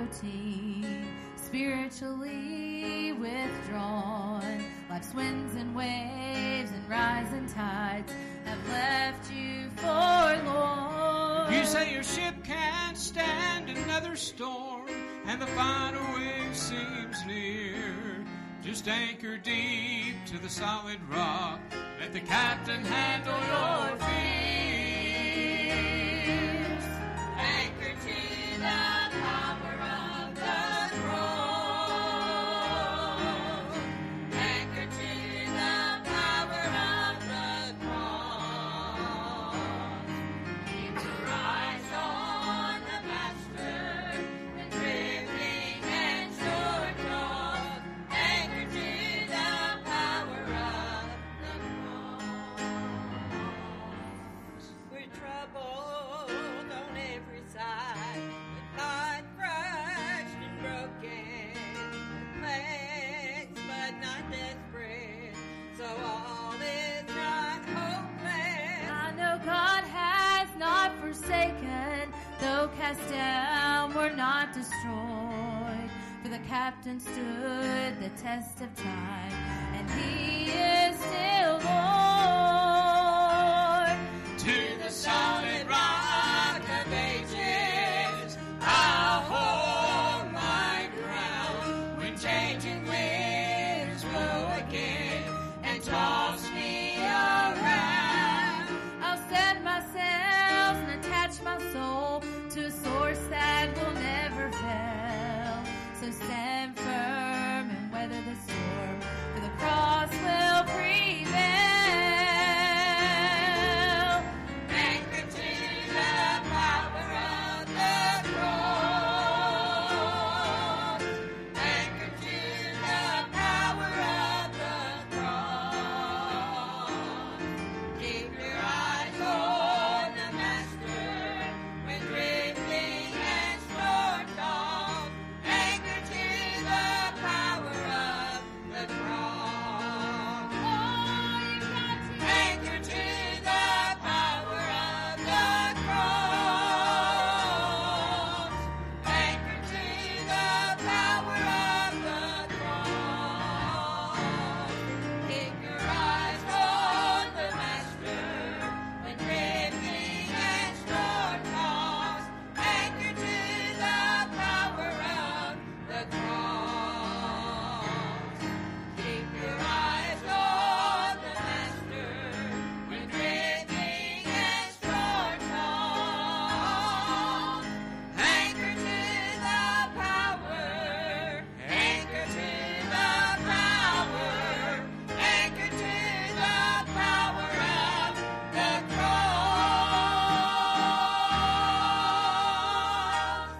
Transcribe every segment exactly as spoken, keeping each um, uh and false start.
routine, spiritually withdrawn. Life's winds and waves and rising tides have left you forlorn. You say your ship can't stand another storm, and the final wave seems near. Just anchor deep to the solid rock. Let the captain handle your fears. Anchor to the power of the cross. Anchor to the power of the cross. Keep your eyes on the Master when drifting and short off. Anchor to the power of the cross. We're troubled on every side, with heart crushed and broken, perplexed but not desperate, so all is not hopeless. I know God has not forsaken, though cast down, we're not destroyed. For the captain stood the test of time, and he is still Lord. To the solid rock of ages, I'll hold my ground when changing winds blow again and toss me around. I'll set my sails and attach my soul to a source that will never fail. So stand firm and weather the storm, for the cross will prevail. Anchor to the power of the cross. Anchor to the power of the cross. Keep your eyes on the Master when drifting and storm tossed. Anchor to the power of the cross. Oh, you've got to Anchor to the power of the cross. Anchor to the power of the cross. Keep your eyes on the Master when drifting and storm tossed. Anchor to the power of the cross. Keep your eyes on the Master when drifting and storm tossed. Anchor to the power. Anchor to the power. Anchor to the power of the cross.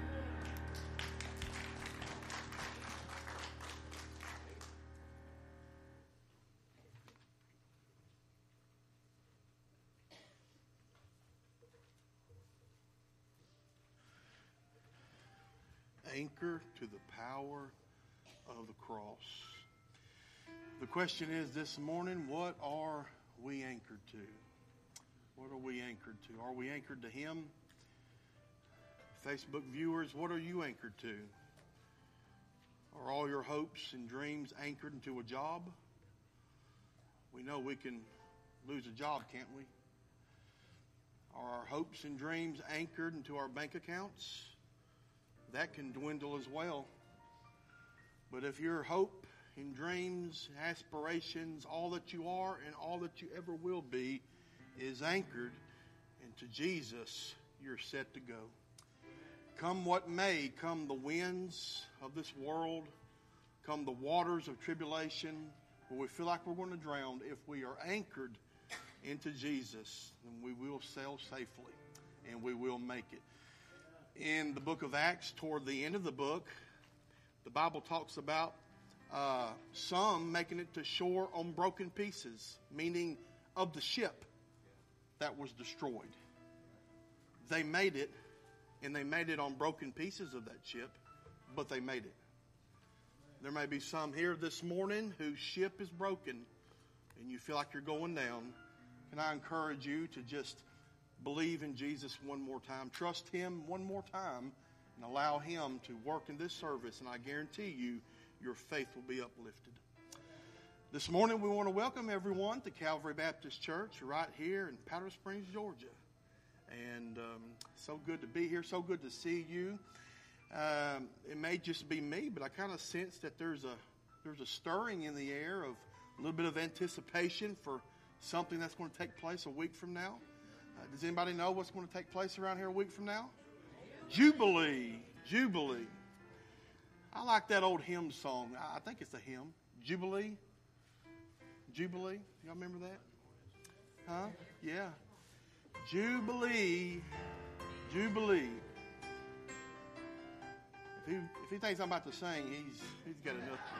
Anchor to the power of the cross. The question is this morning, what are we anchored to? What are we anchored to? Are we anchored to Him? Facebook viewers, what are you anchored to? Are all your hopes and dreams anchored into a job? We know we can lose a job, can't we? Are our hopes and dreams anchored into our bank accounts? That can dwindle as well. But if your hope and dreams, aspirations, all that you are and all that you ever will be is anchored into Jesus, you're set to go. Come what may, come the winds of this world, come the waters of tribulation, where we feel like we're going to drown, if we are anchored into Jesus, then we will sail safely and we will make it. In the book of Acts, toward the end of the book, the Bible talks about uh, some making it to shore on broken pieces, meaning of the ship that was destroyed. They made it, and they made it on broken pieces of that ship, but they made it. There may be some here this morning whose ship is broken, and you feel like you're going down. Can I encourage you to just believe in Jesus one more time? Trust Him one more time. and allow Him to work in this service, and I guarantee you, your faith will be uplifted. This morning, we want to welcome everyone to Calvary Baptist Church right here in Powder Springs, Georgia. And um, so good to be here, so good to see you. Um, it may just be me, but I kind of sense that there's a there's a stirring in the air of a little bit of anticipation for something that's going to take place a week from now. Uh, does anybody know what's going to take place around here a week from now? Jubilee. Jubilee. I like that old hymn song. I think it's a hymn. Jubilee. Jubilee. Y'all remember that? Huh? Yeah. Jubilee. Jubilee. If he, if he thinks I'm about to sing, he's he's got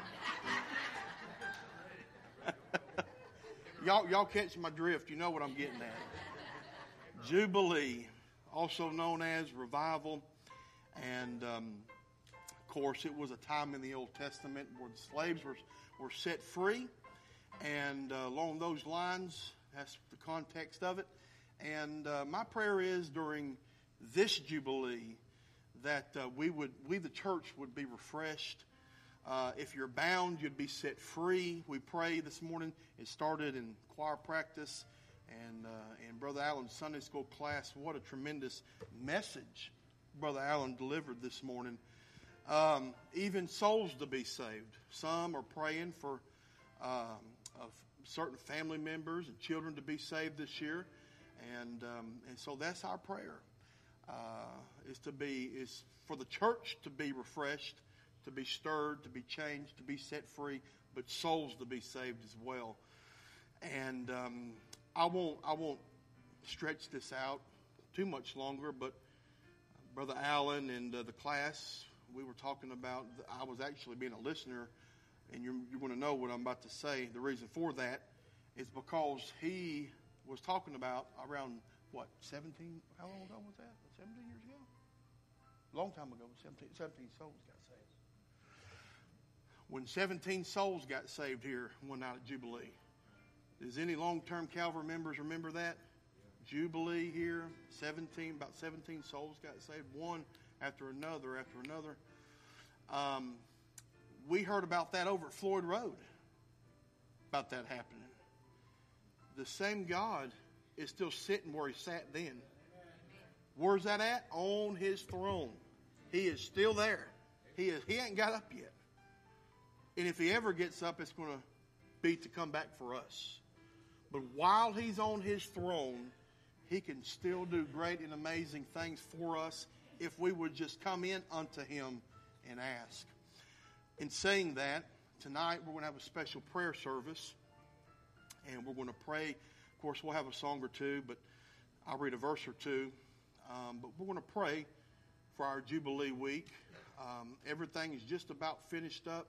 enough. y'all y'all catch my drift. You know what I'm getting at. Jubilee, also known as revival, and um, of course it was a time in the Old Testament where the slaves were were set free, and uh, along those lines, that's the context of it. And uh, my prayer is during this Jubilee that uh, we would, we the church would be refreshed. Uh, if you're bound, you'd be set free. We pray this morning. It started in choir practice and uh, and Brother Allen's Sunday school class. What a tremendous message Brother Allen delivered this morning. Um, even souls to be saved. Some are praying for um, of certain family members and children to be saved this year, and um, and so that's our prayer. Uh, is to be is for the church to be refreshed, to be stirred, to be changed, to be set free, but souls to be saved as well. And um, I won't I won't stretch this out too much longer. But Brother Allen and uh, the class we were talking about, I was actually being a listener, and you're you're going to know what I'm about to say. The reason for that is because he was talking about around what seventeen? How long ago was that? seventeen years ago? A long time ago, seventeen, seventeen souls got saved. When seventeen souls got saved here one night at Jubilee. Does any long-term Calvary members remember that? Jubilee here, seventeen, about seventeen souls got saved, one after another after another. Um, we heard about that over at Floyd Road, about that happening. The same God is still sitting where He sat then. Where's that at? On His throne. He is still there. He is. He ain't got up yet. And if He ever gets up, it's going to be to come back for us. But while He's on His throne, He can still do great and amazing things for us if we would just come in unto Him and ask. In saying that, tonight we're going to have a special prayer service, and we're going to pray. Of course, we'll have a song or two, but I'll read a verse or two. Um, but we're going to pray for our Jubilee week. Um, everything is just about finished up,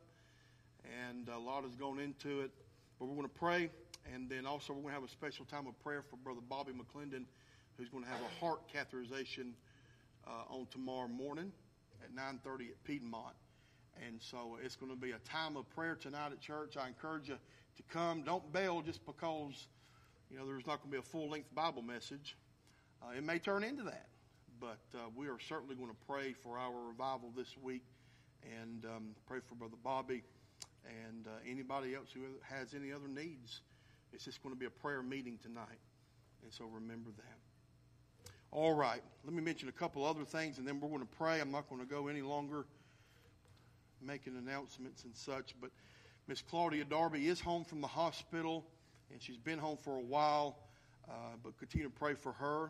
and a lot has gone into it. But we're going to pray, and then also we're going to have a special time of prayer for Brother Bobby McClendon, who's going to have a heart catheterization uh, on tomorrow morning at nine thirty at Piedmont. And so it's going to be a time of prayer tonight at church. I encourage you to come. Don't bail just because, you know, there's not going to be a full-length Bible message. Uh, it may turn into that. But uh, we are certainly going to pray for our revival this week, and um, pray for Brother Bobby and uh, anybody else who has any other needs. It's just going to be a prayer meeting tonight, and so remember that. All right, let me mention a couple other things, and then we're going to pray. I'm not going to go any longer making announcements and such, but Miss Claudia Darby is home from the hospital, and she's been home for a while, uh, but continue to pray for her.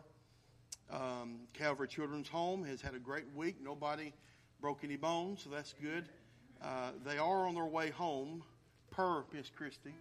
Um, Calvary Children's Home has had a great week. Nobody broke any bones, so that's good. Uh, they are on their way home, per Miss Christie.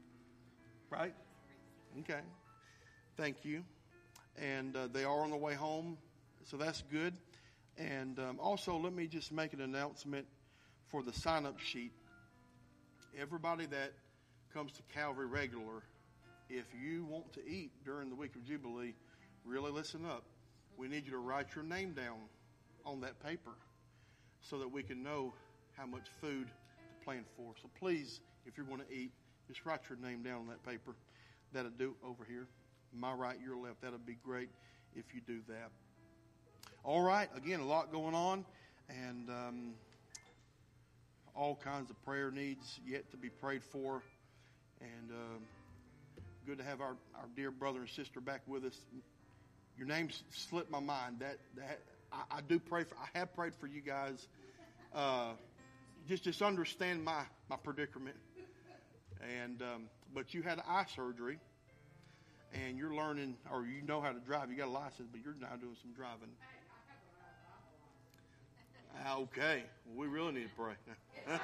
Right? Okay. Thank you. And uh, they are on their way home, so that's good. And um, also, let me just make an announcement for the sign-up sheet. Everybody that comes to Calvary regular, if you want to eat during the week of Jubilee, really listen up. We need you to write your name down on that paper so that we can know how much food to plan for. So please, if you're going to eat, just write your name down on that paper. That'll do over here. My right, your left. That'll be great if you do that. All right. Again, a lot going on. and um, all kinds of prayer needs yet to be prayed for. And um, good to have our, our dear brother and sister back with us. Your name slipped my mind. That that I, I do pray for. I have prayed for you guys. Uh, just just understand my my predicament. And um, but you had eye surgery, and you're learning, or you know how to drive. You got a license, but you're now doing some driving. Okay, well, we really need to pray.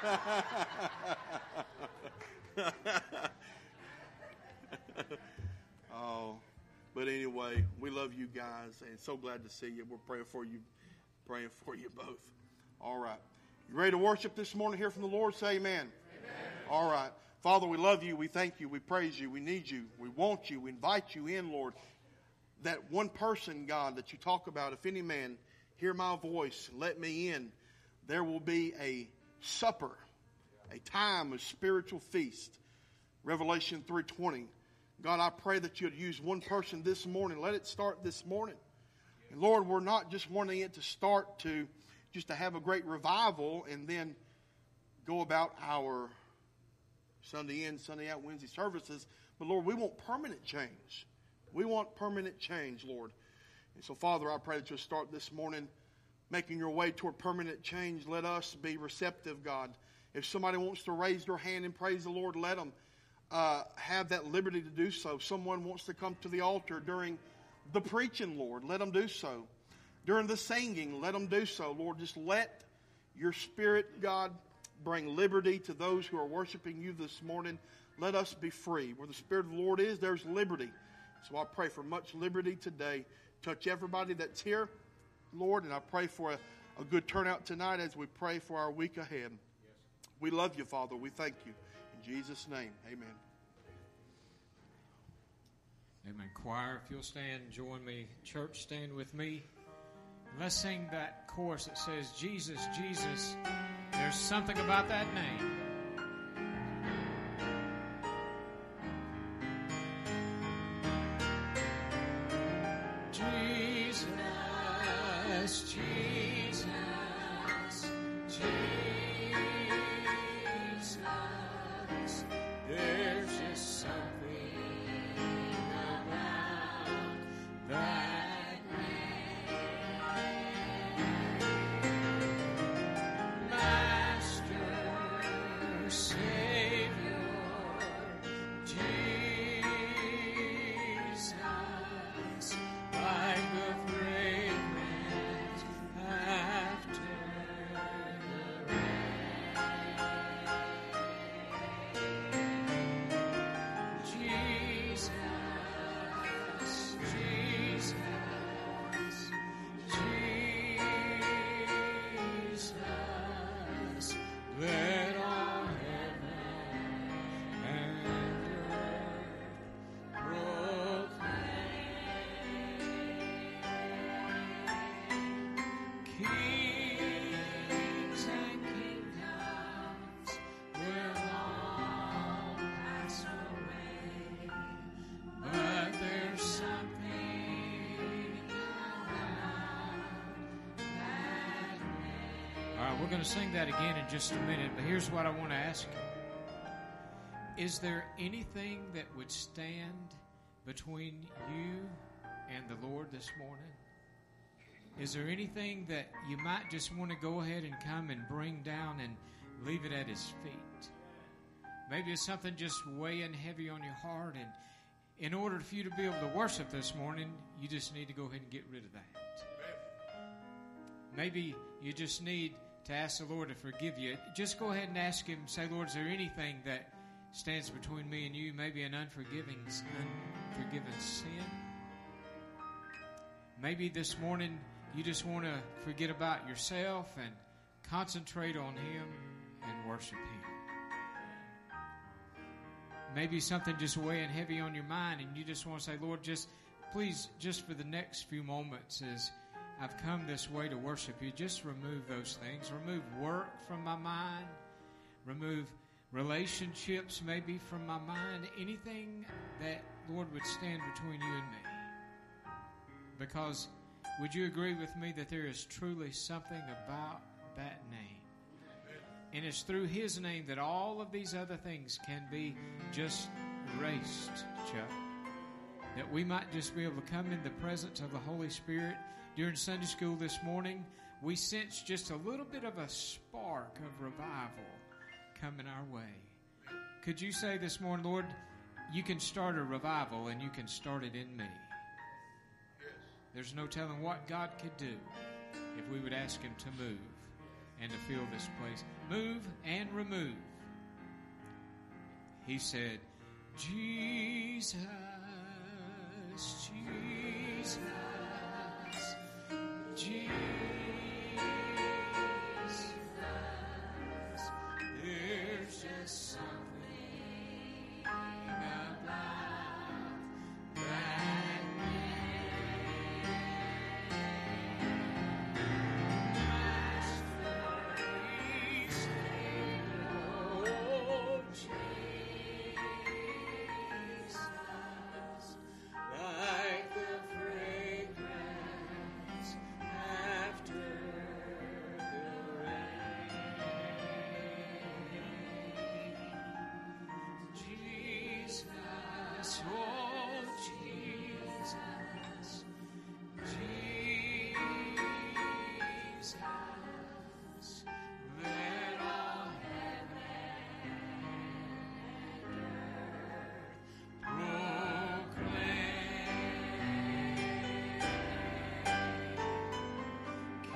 Oh, but anyway, we love you guys, and so glad to see you. We're praying for you, praying for you both. All right, you ready to worship this morning? Hear from the Lord. Say amen. Amen. All right, Father, we love you. We thank you. We praise you. We need you. We want you. We invite you in, Lord. That one person, God, that you talk about, if any man hear my voice, let me in, there will be a supper, a time of spiritual feast. Revelation three twenty. God, I pray that you'd use one person this morning. Let it start this morning. And Lord, we're not just wanting it to start to just to have a great revival and then go about our Sunday in, Sunday out, Wednesday services. But Lord, we want permanent change. We want permanent change, Lord. And so, Father, I pray that you'll start this morning making your way toward permanent change. Let us be receptive, God. If somebody wants to raise their hand and praise the Lord, let them uh, have that liberty to do so. If someone wants to come to the altar during the preaching, Lord, let them do so. During the singing, let them do so. Lord, just let your Spirit, God, bring liberty to those who are worshiping you this morning. Let us be free. Where the Spirit of the Lord is, there's liberty. So I pray for much liberty today. Touch everybody that's here, Lord, and I pray for a, a good turnout tonight as we pray for our week ahead. Yes. We love you, Father. We thank you. In Jesus' name, amen. Amen. Choir, if you'll stand, join me. Church, stand with me. Let's sing that chorus that says, Jesus, Jesus. There's something about that name. Jesus, Jesus, Jesus. There's just something about that name. Master, Savior, Jesus, like the fragrance after the rain. Jesus, Jesus, Jesus, let all heaven and earth proclaim. Kings and kingdoms will all pass away, but there's something about that name. All right, we're going to sing that again in just a minute, but here's what I want to ask you. Is there anything that would stand between you and the Lord this morning? Is there anything that you might just want to go ahead and come and bring down and leave it at His feet? Maybe it's something just weighing heavy on your heart, and in order for you to be able to worship this morning, you just need to go ahead and get rid of that. Maybe you just need to ask the Lord to forgive you. Just go ahead and ask Him, say, Lord, is there anything that stands between me and you? Maybe an unforgiving, unforgiven sin. Maybe this morning you just want to forget about yourself and concentrate on Him and worship Him. Maybe something just weighing heavy on your mind, and you just want to say, Lord, just please, just for the next few moments as I've come this way to worship you, just remove those things. Remove work from my mind. Remove relationships maybe from my mind. Anything that, Lord, would stand between you and me. Because would you agree with me that there is truly something about that name. And it's through His name that all of these other things can be just erased, Chuck. That we might just be able to come in the presence of the Holy Spirit. During Sunday school this morning, we sensed just a little bit of a spark of revival coming our way. Could you say this morning, Lord, you can start a revival and you can start it in me? There's no telling what God could do if we would ask Him to move and to fill this place. Move and remove. He said, Jesus, Jesus, Jesus. There's just something about that name. Master, we say, oh, Jesus, like the fragrance after the rain. Jesus, oh Jesus, Jesus, let all heaven and earth proclaim.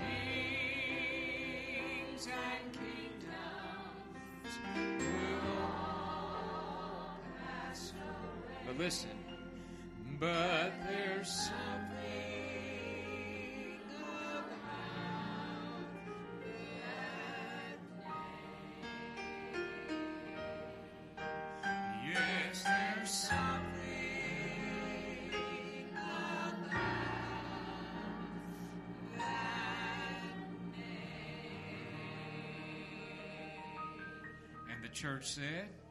Kings and kingdoms will all pass away. But listen, but there's something about that name. Yes, there's something about that name. And the church said,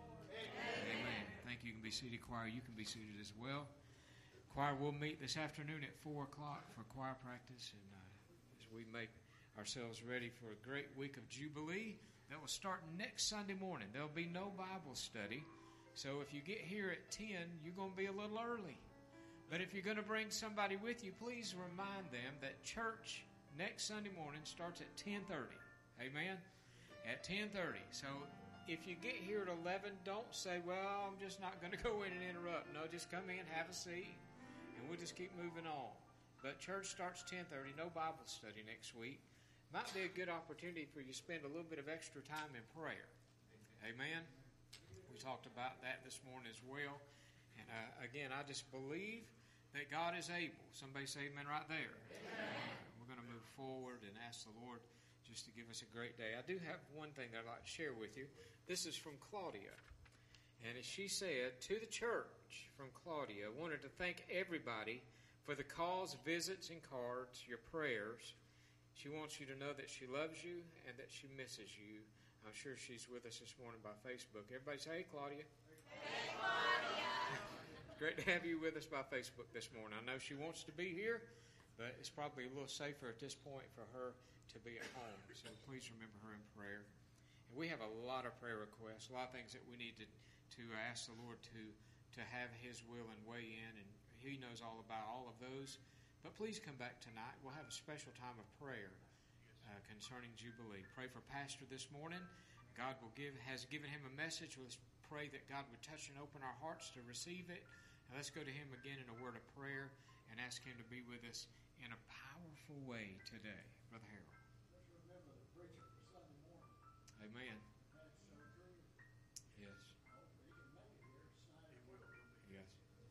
Amen. Thank you. You can be seated, choir. You can be seated as well. Choir will meet this afternoon at four o'clock for choir practice, and uh, as we make ourselves ready for a great week of Jubilee that will start next Sunday morning. There'll be no Bible study, so if you get here at ten, you're going to be a little early. But if you're going to bring somebody with you, please remind them that church next Sunday morning starts at ten thirty. Amen? At ten thirty. So if you get here at eleven, don't say, well, I'm just not going to go in and interrupt. No, just come in, have a seat, and we'll just keep moving on. But church starts ten thirty, no Bible study next week. Might be a good opportunity for you to spend a little bit of extra time in prayer. Amen? We talked about that this morning as well. And uh, again, I just believe that God is able. Somebody say amen right there. Amen. We're going to move forward and ask the Lord just to give us a great day. I do have one thing that I'd like to share with you. This is from Claudia. And as she said, to the church from Claudia, wanted to thank everybody for the calls, visits, and cards, your prayers. She wants you to know that she loves you and that she misses you. I'm sure she's with us this morning by Facebook. Everybody say, hey, Claudia. Hey, Claudia. It's great to have you with us by Facebook this morning. I know she wants to be here, but it's probably a little safer at this point for her to be at home. So please remember her in prayer. And we have a lot of prayer requests, a lot of things that we need to, to ask the Lord to, to have His will and weigh in, and He knows all about all of those. But please come back tonight. We'll have a special time of prayer uh, concerning Jubilee. Pray for Pastor this morning. God will give has given him a message. Let's pray that God would touch and open our hearts to receive it. And let's go to Him again in a word of prayer and ask Him to be with us in a powerful way today. Brother Harold. Remember the preacher for Sunday morning. Amen. Had surgery. Yes. Hopefully he can make it here tonight. Yes.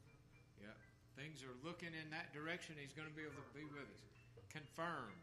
Yep. Things are looking in that direction. He's going to be able to be with us. Confirmed.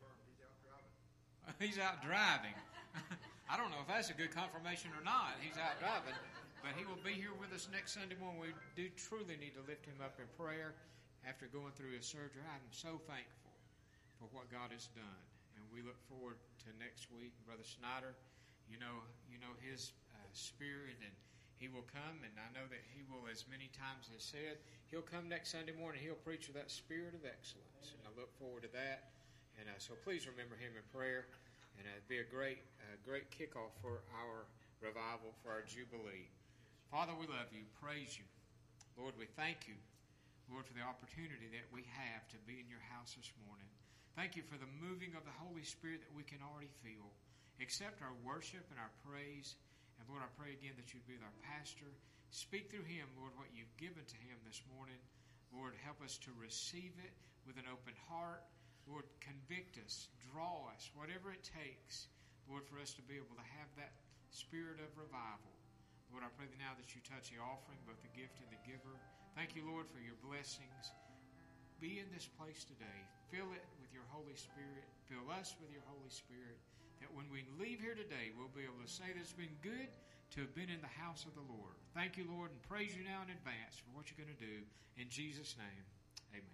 He's out driving. I don't know if that's a good confirmation or not. He's out driving. But he will be here with us next Sunday morning. We do truly need to lift him up in prayer after going through his surgery. I'm so thankful for what God has done. And we look forward to next week. Brother Snyder, you know, you know his uh, spirit, and he will come. And I know that he will, as many times as said, he'll come next Sunday morning. He'll preach with that spirit of excellence. And I look forward to that. And uh, so please remember him in prayer. And it'd be a great, uh, great kickoff for our revival, for our Jubilee. Father, we love you, praise you. Lord, we thank you, Lord, for the opportunity that we have to be in your house this morning. Thank you for the moving of the Holy Spirit that we can already feel. Accept our worship and our praise. And Lord, I pray again that you'd be with our pastor. Speak through him, Lord, what you've given to him this morning. Lord, help us to receive it with an open heart. Lord, convict us, draw us, whatever it takes, Lord, for us to be able to have that spirit of revival. Lord, I pray that now that you touch the offering, both the gift and the giver. Thank you, Lord, for your blessings. Be in this place today. Fill it with your Holy Spirit. Fill us with your Holy Spirit. That when we leave here today, we'll be able to say that it's been good to have been in the house of the Lord. Thank you, Lord, and praise you now in advance for what you're going to do. In Jesus' name, amen.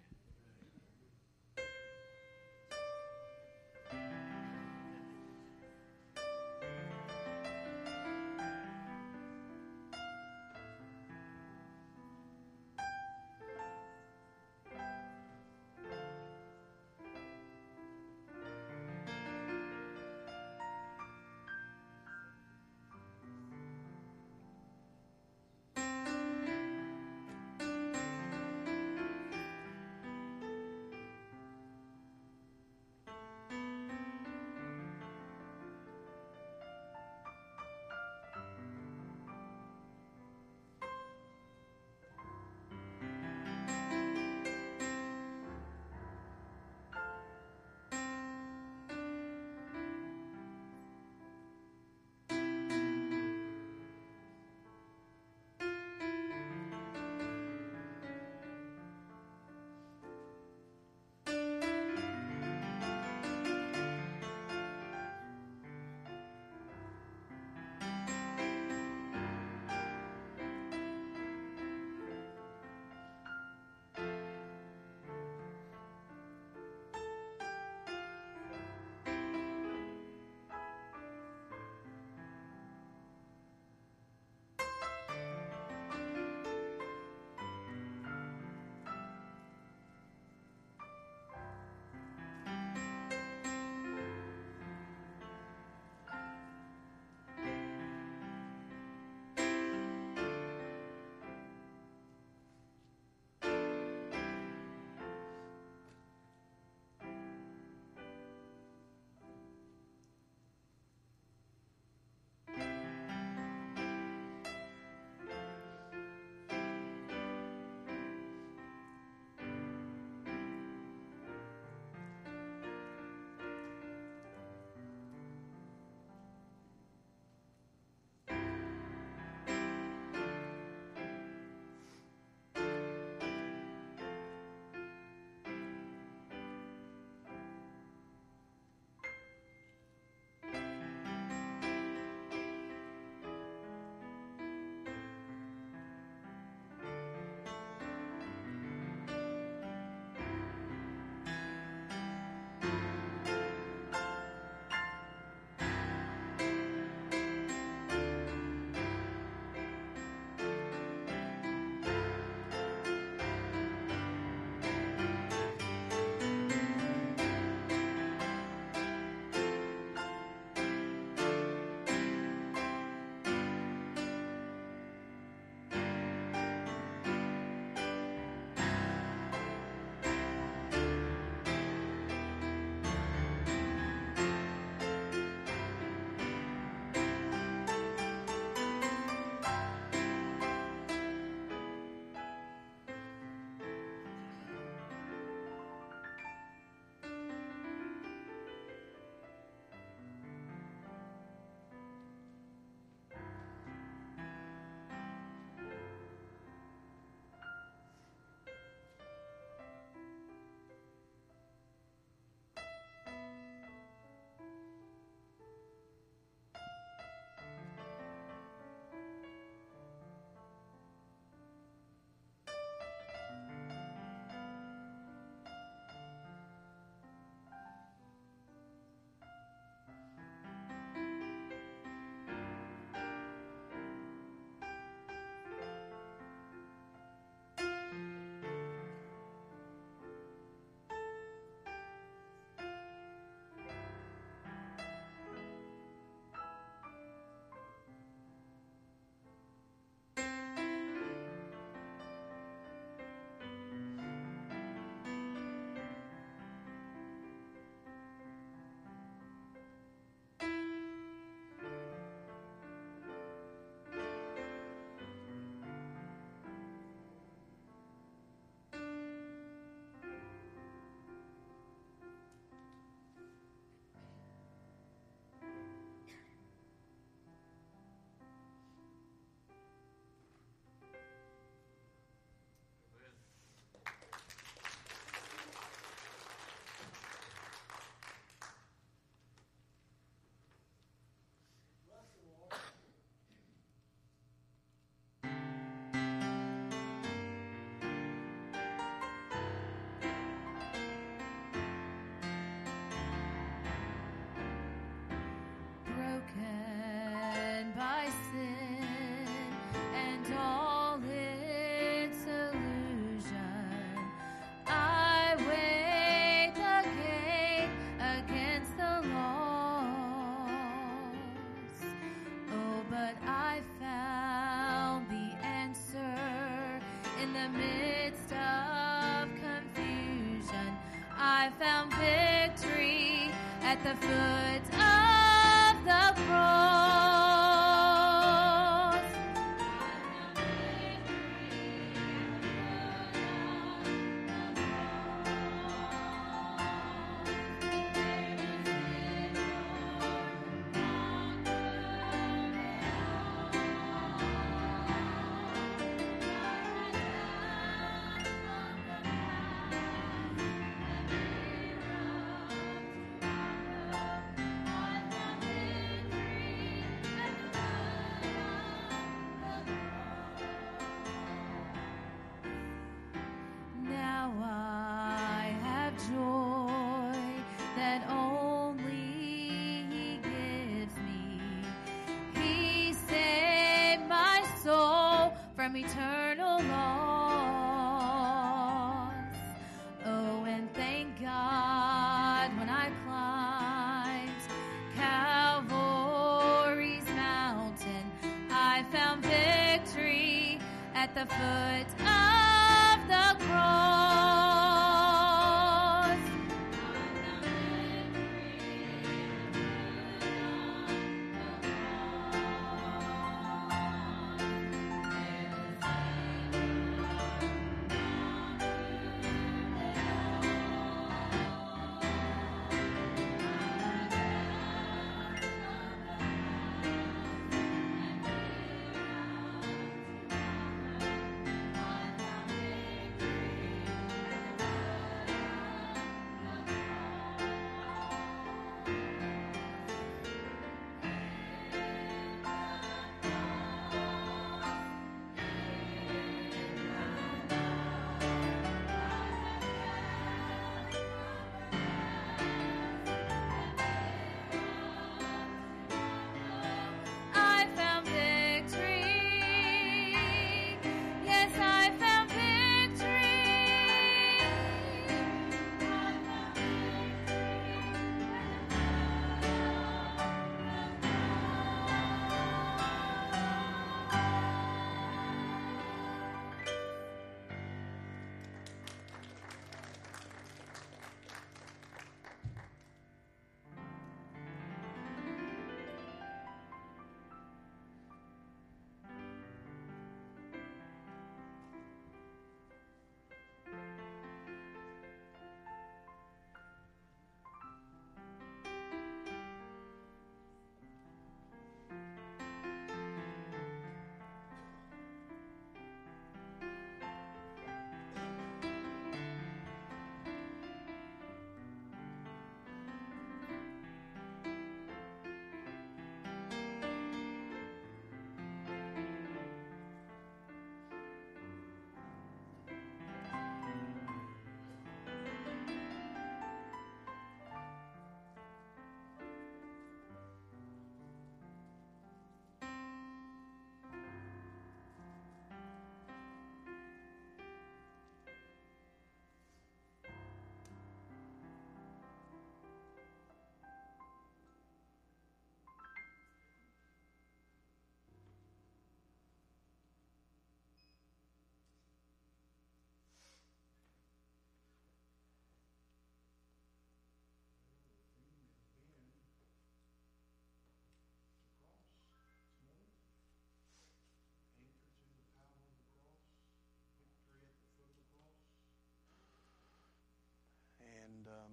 I found victory at the foot of the cross. Now I have joy that only He gives me. He saved my soul from eternal loss. Oh, and thank God when I climbed Calvary's mountain, I found victory at the foot of the cross. I found victory. Yes, I found victory. And um,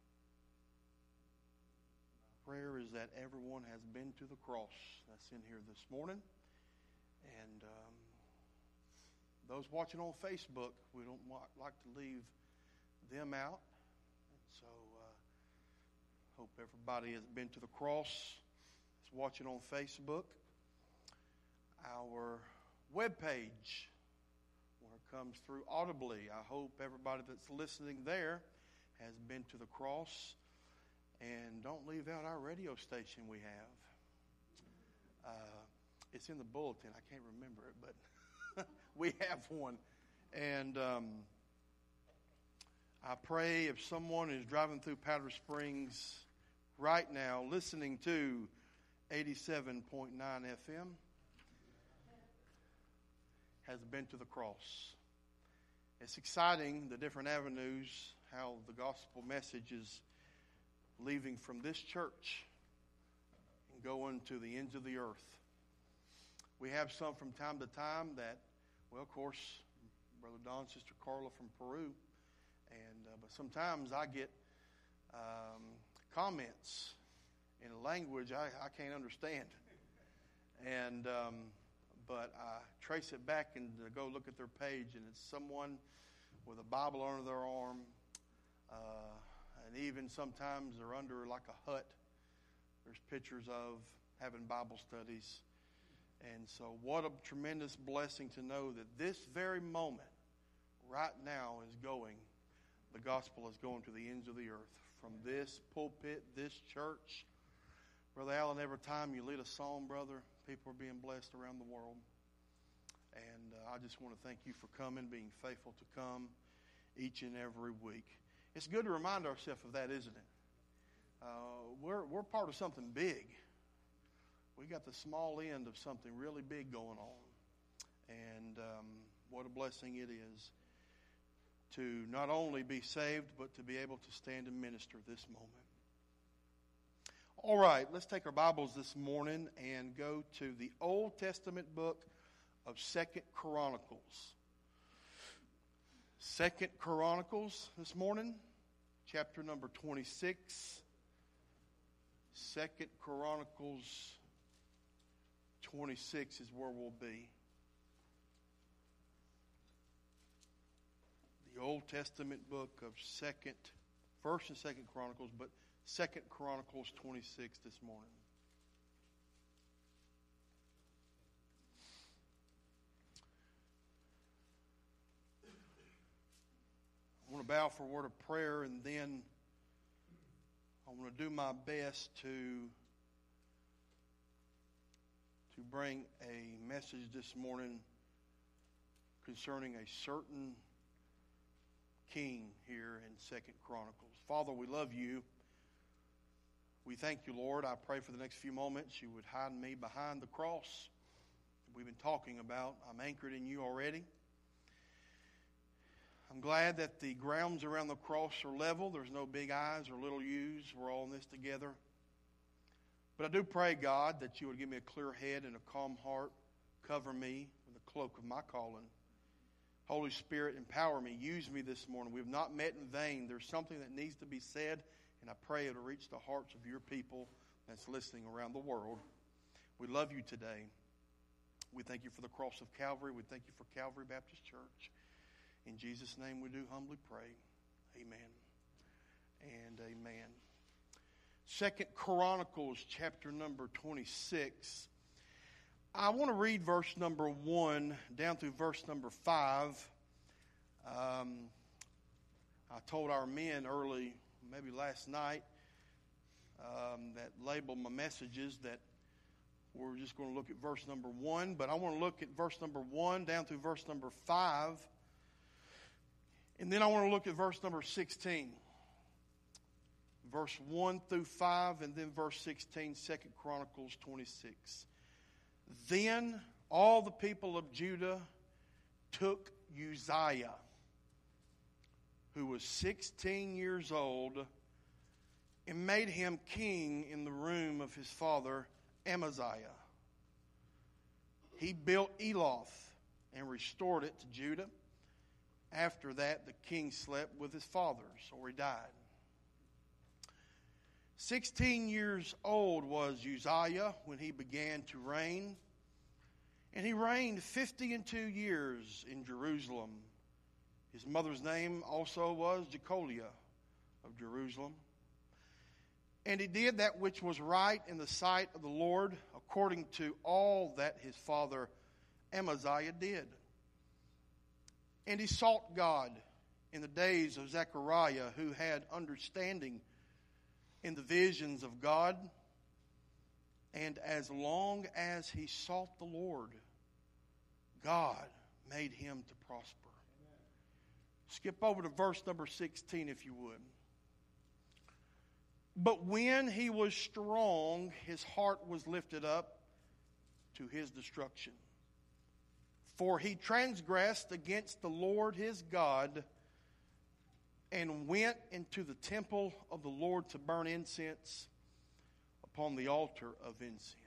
prayer is that everyone has been to the cross. That's in here this morning. And um, those watching on Facebook, we don't wa- like to leave them out. And so uh, hope everybody has been to the cross. That's watching on Facebook. Our webpage, when it comes through audibly, I hope everybody that's listening there has been to the cross. And don't leave out our radio station we have. Uh, it's in the bulletin. I can't remember it, but we have one. And um, I pray if someone is driving through Powder Springs right now, listening to eighty-seven point nine F M, has been to the cross. It's exciting, the different avenues how the gospel message is leaving from this church and going to the ends of the earth. We have some from time to time that, well, of course, Brother Don, Sister Carla from Peru, and uh, but sometimes I get um, comments in a language I, I can't understand, and um, but I trace it back and go look at their page, and it's someone with a Bible under their arm, uh, and even sometimes they're under like a hut. There's pictures of having Bible studies. And so what a tremendous blessing to know that this very moment, right now, is going, the gospel is going to the ends of the earth. From this pulpit, this church. Brother Allen, every time you lead a song, brother, people are being blessed around the world. And uh, I just want to thank you for coming, being faithful to come each and every week. It's good to remind ourselves of that, isn't it? Uh, we're, we're part of something big. We got the small end of something really big going on. And um, what a blessing it is to not only be saved, but to be able to stand and minister this moment. All right, let's take our Bibles this morning and go to the Old Testament book of Second Chronicles. Second Chronicles this morning, chapter number twenty-six. Second Chronicles twenty-six is where we'll be. The Old Testament book of Second, First and Second Chronicles, but Second Chronicles twenty-six this morning. I want to bow for a word of prayer, and then I want to do my best to to bring a message this morning concerning a certain king here in Second Chronicles. Father, we love you. We thank you, Lord. I pray for the next few moments you would hide me behind the cross that we've been talking about. I'm anchored in you already. I'm glad that the grounds around the cross are level. There's no big I's or little U's. We're all in this together. But I do pray, God, that you would give me a clear head and a calm heart. Cover me with the cloak of my calling. Holy Spirit, empower me. Use me this morning. We have not met in vain. There's something that needs to be said, and I pray it'll reach the hearts of your people that's listening around the world. We love you today. We thank you for the cross of Calvary. We thank you for Calvary Baptist Church. In Jesus' name we do humbly pray. Amen and amen. Second Chronicles chapter number twenty-six. I want to read verse number one down through verse number five. Um, I told our men early, maybe last night, um, that labeled my messages that we're just going to look at verse number one. But I want to look at verse number one down through verse number five. And then I want to look at verse number sixteen. Verse one through five, and then verse sixteen, Second Chronicles twenty-six. Then all the people of Judah took Uzziah, who was sixteen years old, and made him king in the room of his father Amaziah. He built Eloth and restored it to Judah. After that, the king slept with his fathers, or he died. Sixteen years old was Uzziah when he began to reign, and he reigned fifty and two years in Jerusalem. His mother's name also was Jecoliah of Jerusalem. And he did that which was right in the sight of the Lord, according to all that his father Amaziah did. And he sought God in the days of Zechariah, who had understanding in the visions of God. And as long as he sought the Lord, God made him to prosper. Amen. Skip over to verse number sixteen, if you would. But when he was strong, his heart was lifted up to his destruction. For he transgressed against the Lord his God and went into the temple of the Lord to burn incense upon the altar of incense.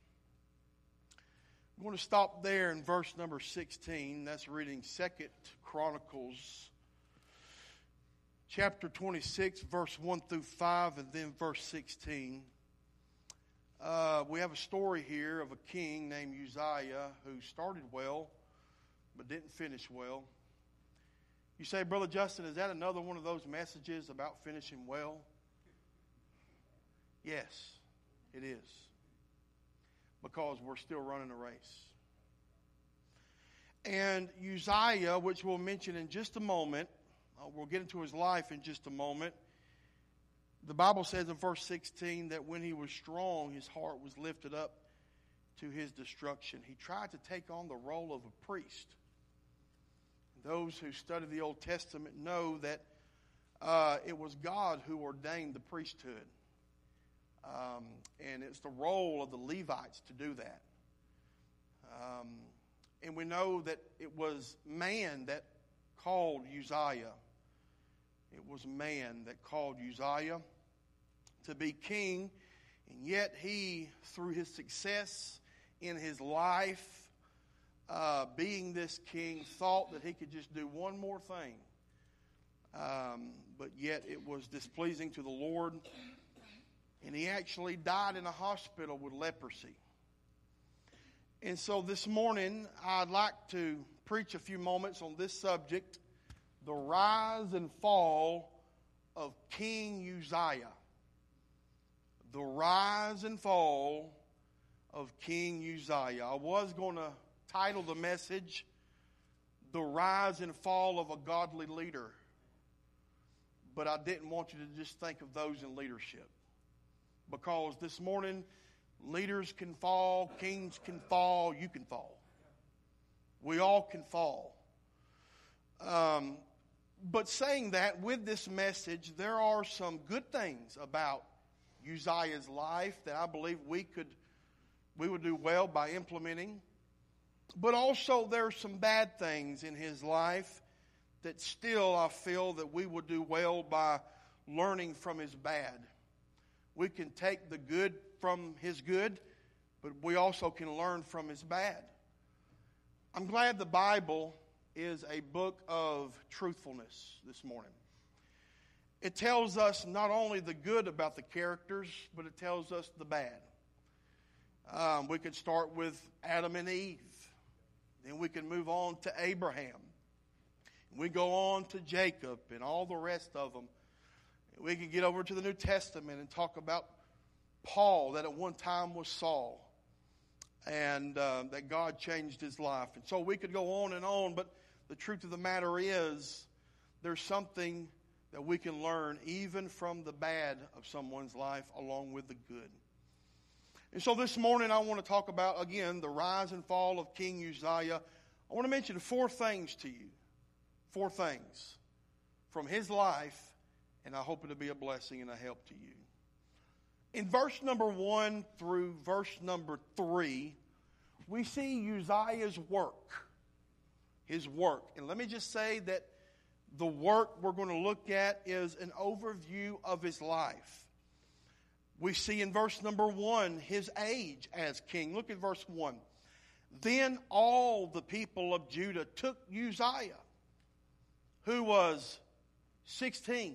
I'm going to stop there in verse number sixteen. That's reading Second Chronicles chapter twenty-six, verse one through five, and then verse sixteen. Uh, we have a story here of a king named Uzziah who started well but didn't finish well. You say, Brother Justin, is that another one of those messages about finishing well? Yes, it is. Because we're still running a race. And Uzziah, which we'll mention in just a moment, uh, we'll get into his life in just a moment. The Bible says in verse sixteen that when he was strong, his heart was lifted up to his destruction. He tried to take on the role of a priest. Those who study the Old Testament know that uh, it was God who ordained the priesthood. Um, and it's the role of the Levites to do that. Um, and we know that it was man that called Uzziah. It was man that called Uzziah to be king. And yet he, through his success in his life, uh, being this king, thought that he could just do one more thing. Um, but yet it was displeasing to the Lord. And he actually died in a hospital with leprosy. And so this morning, I'd like to preach a few moments on this subject, the rise and fall of King Uzziah. The rise and fall of King Uzziah. I was going to title the message, The Rise and Fall of a Godly Leader. But I didn't want you to just think of those in leadership. Because this morning, leaders can fall, kings can fall, you can fall. We all can fall. Um, but saying that, with this message, there are some good things about Uzziah's life that I believe we could, we would do well by implementing. But also there are some bad things in his life that still I feel that we would do well by learning from his bad. We can take the good from his good, but we also can learn from his bad. I'm glad the Bible is a book of truthfulness this morning. It tells us not only the good about the characters, but it tells us the bad. Um, we could start with Adam and Eve. Then we can move on to Abraham. We go on to Jacob and all the rest of them. We can get over to the New Testament and talk about Paul, that at one time was Saul, and uh, that God changed his life. And so we could go on and on, but the truth of the matter is there's something that we can learn even from the bad of someone's life along with the good. And so this morning I want to talk about, again, the rise and fall of King Uzziah. I want to mention four things to you. Four things from his life, and I hope it'll be a blessing and a help to you. In verse number one through verse number three, we see Uzziah's work. His work. And let me just say that the work we're going to look at is an overview of his life. We see in verse number one his age as king. Look at verse one. Then all the people of Judah took Uzziah, who was sixteen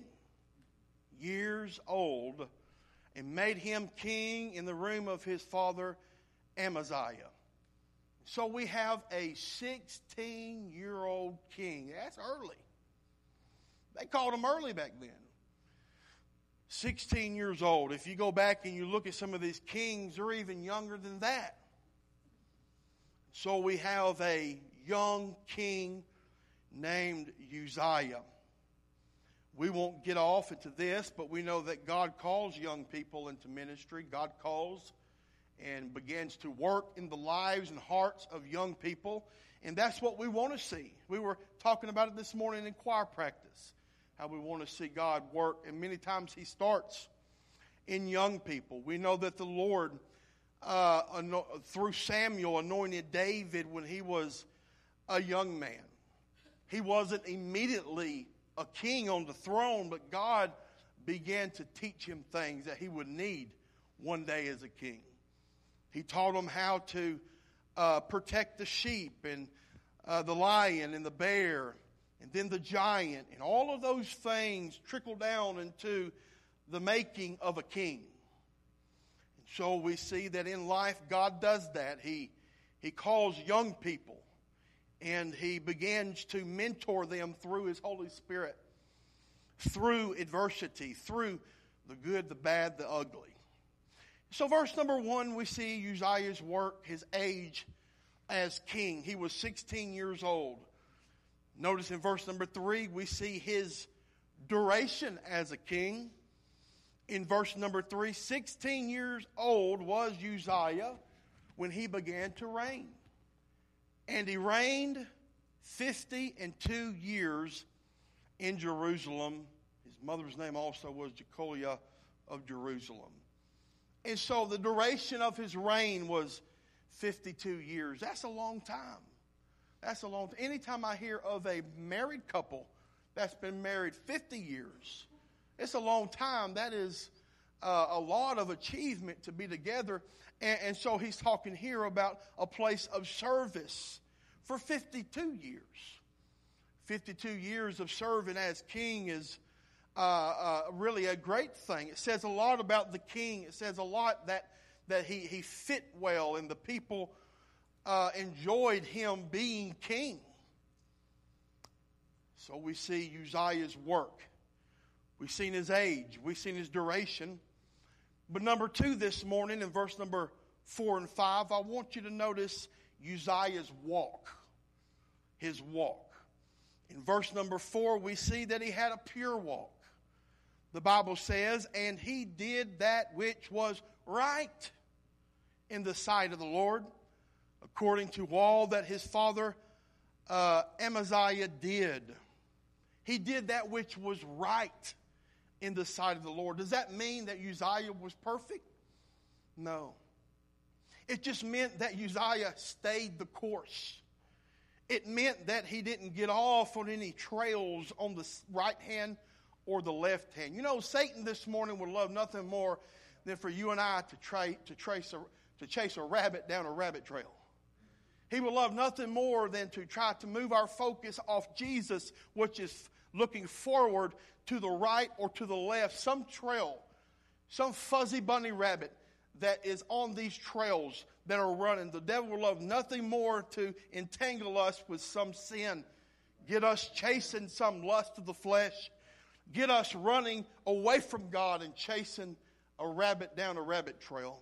years old, and made him king in the room of his father Amaziah. So we have a sixteen-year-old king. That's early. They called him early back then. sixteen years old. If you go back and you look at some of these kings, they're even younger than that. So we have a young king named Uzziah. We won't get off into this, but we know that God calls young people into ministry. God calls and begins to work in the lives and hearts of young people. And that's what we want to see. We were talking about it this morning in choir practice, how we want to see God work. And many times he starts in young people. We know that the Lord, uh, through Samuel, anointed David when he was a young man. He wasn't immediately a king on the throne, but God began to teach him things that he would need one day as a king. He taught him how to uh, protect the sheep and uh, the lion and the bear and then the giant. And all of those things trickle down into the making of a king. And so we see that in life God does that. He, he calls young people and he begins to mentor them through his Holy Spirit, through adversity, through the good, the bad, the ugly. So verse number one, we see Uzziah's work, his age as king. He was sixteen years old. Notice in verse number three, we see his duration as a king. In verse number three, sixteen years old was Uzziah when he began to reign. And he reigned fifty and two years in Jerusalem. His mother's name also was Jecoliah of Jerusalem. And so the duration of his reign was fifty-two years. That's a long time. That's a long time. Anytime I hear of a married couple that's been married fifty years, it's a long time. That is uh, a lot of achievement to be together. And, and so he's talking here about a place of service for fifty-two years. fifty-two years of serving as king is uh, uh, really a great thing. It says a lot about the king. It says a lot that, that he, he fit well and the people uh, enjoyed him being king. So we see Uzziah's work. We've seen his age. We've seen his duration. But number two this morning in verse number four and five, I want you to notice Uzziah's walk. His walk. In verse number four, we see that he had a pure walk. The Bible says, and he did that which was right in the sight of the Lord, according to all that his father uh, Amaziah did. He did that which was right in the sight of the Lord. Does that mean that Uzziah was perfect? No. It just meant that Uzziah stayed the course. It meant that he didn't get off on any trails on the right hand or the left hand. You know, Satan this morning would love nothing more than for you and I to, tra- to, trace a, to chase a rabbit down a rabbit trail. He would love nothing more than to try to move our focus off Jesus, which is looking forward to the right or to the left, some trail, some fuzzy bunny rabbit that is on these trails that are running. The devil will love nothing more to entangle us with some sin, get us chasing some lust of the flesh, get us running away from God and chasing a rabbit down a rabbit trail.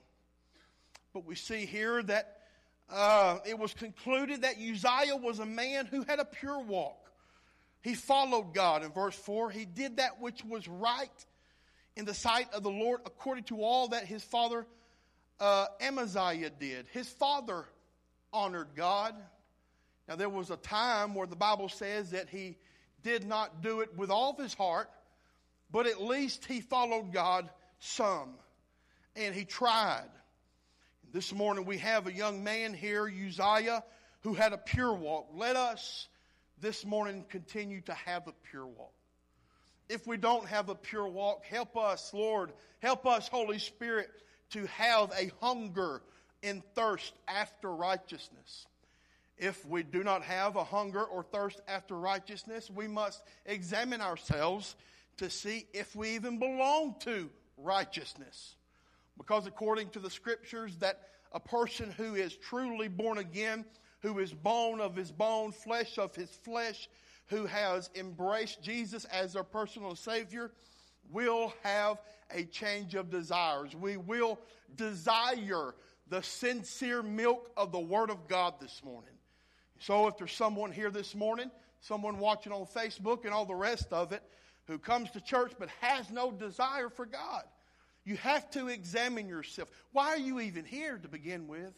But we see here that uh, it was concluded that Uzziah was a man who had a pure walk. He followed God. In verse four, he did that which was right in the sight of the Lord according to all that his father uh, Amaziah did. His father honored God. Now there was a time where the Bible says that he did not do it with all of his heart, but at least he followed God some. And he tried. This morning we have a young man here, Uzziah, who had a pure walk. Let us this morning continue to have a pure walk. If we don't have a pure walk, help us, Lord. Help us, Holy Spirit, to have a hunger and thirst after righteousness. If we do not have a hunger or thirst after righteousness, we must examine ourselves to see if we even belong to righteousness. Because according to the scriptures, that a person who is truly born again, who is bone of his bone, flesh of his flesh, who has embraced Jesus as their personal Savior, will have a change of desires. We will desire the sincere milk of the Word of God this morning. So if there's someone here this morning, someone watching on Facebook and all the rest of it, who comes to church but has no desire for God, you have to examine yourself. Why are you even here to begin with?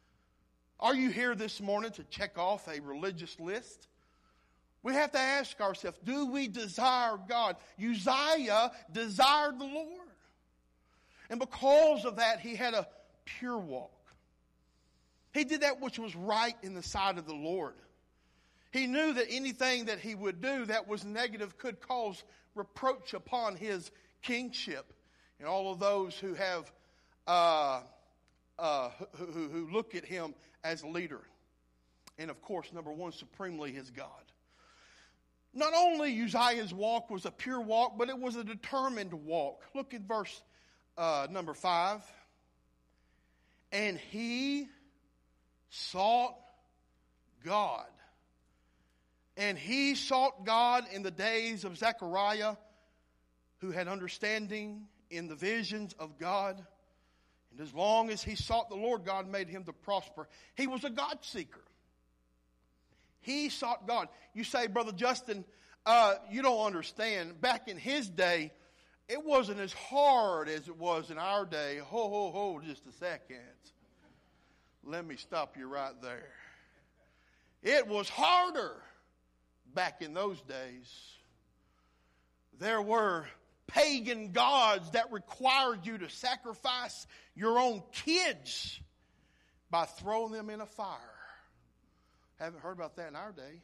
Are you here this morning to check off a religious list? We have to ask ourselves, do we desire God? Uzziah desired the Lord. And because of that, he had a pure walk. He did that which was right in the sight of the Lord. He knew that anything that he would do that was negative could cause reproach upon his kingship. And all of those who have, uh, uh, who, who, who look at him as leader. And of course, number one, supremely his God. Not only Uzziah's walk was a pure walk, but it was a determined walk. Look at verse uh, number five. And he sought God. And he sought God in the days of Zechariah, who had understanding in the visions of God. And as long as he sought the Lord, God made him to prosper. He was a God seeker. He sought God. You say, Brother Justin, uh, you don't understand. Back in his day, it wasn't as hard as it was in our day. Ho, ho, ho, just a second. Let me stop you right there. It was harder back in those days. There were pagan gods that required you to sacrifice your own kids by throwing them in a fire. Haven't heard about that in our day.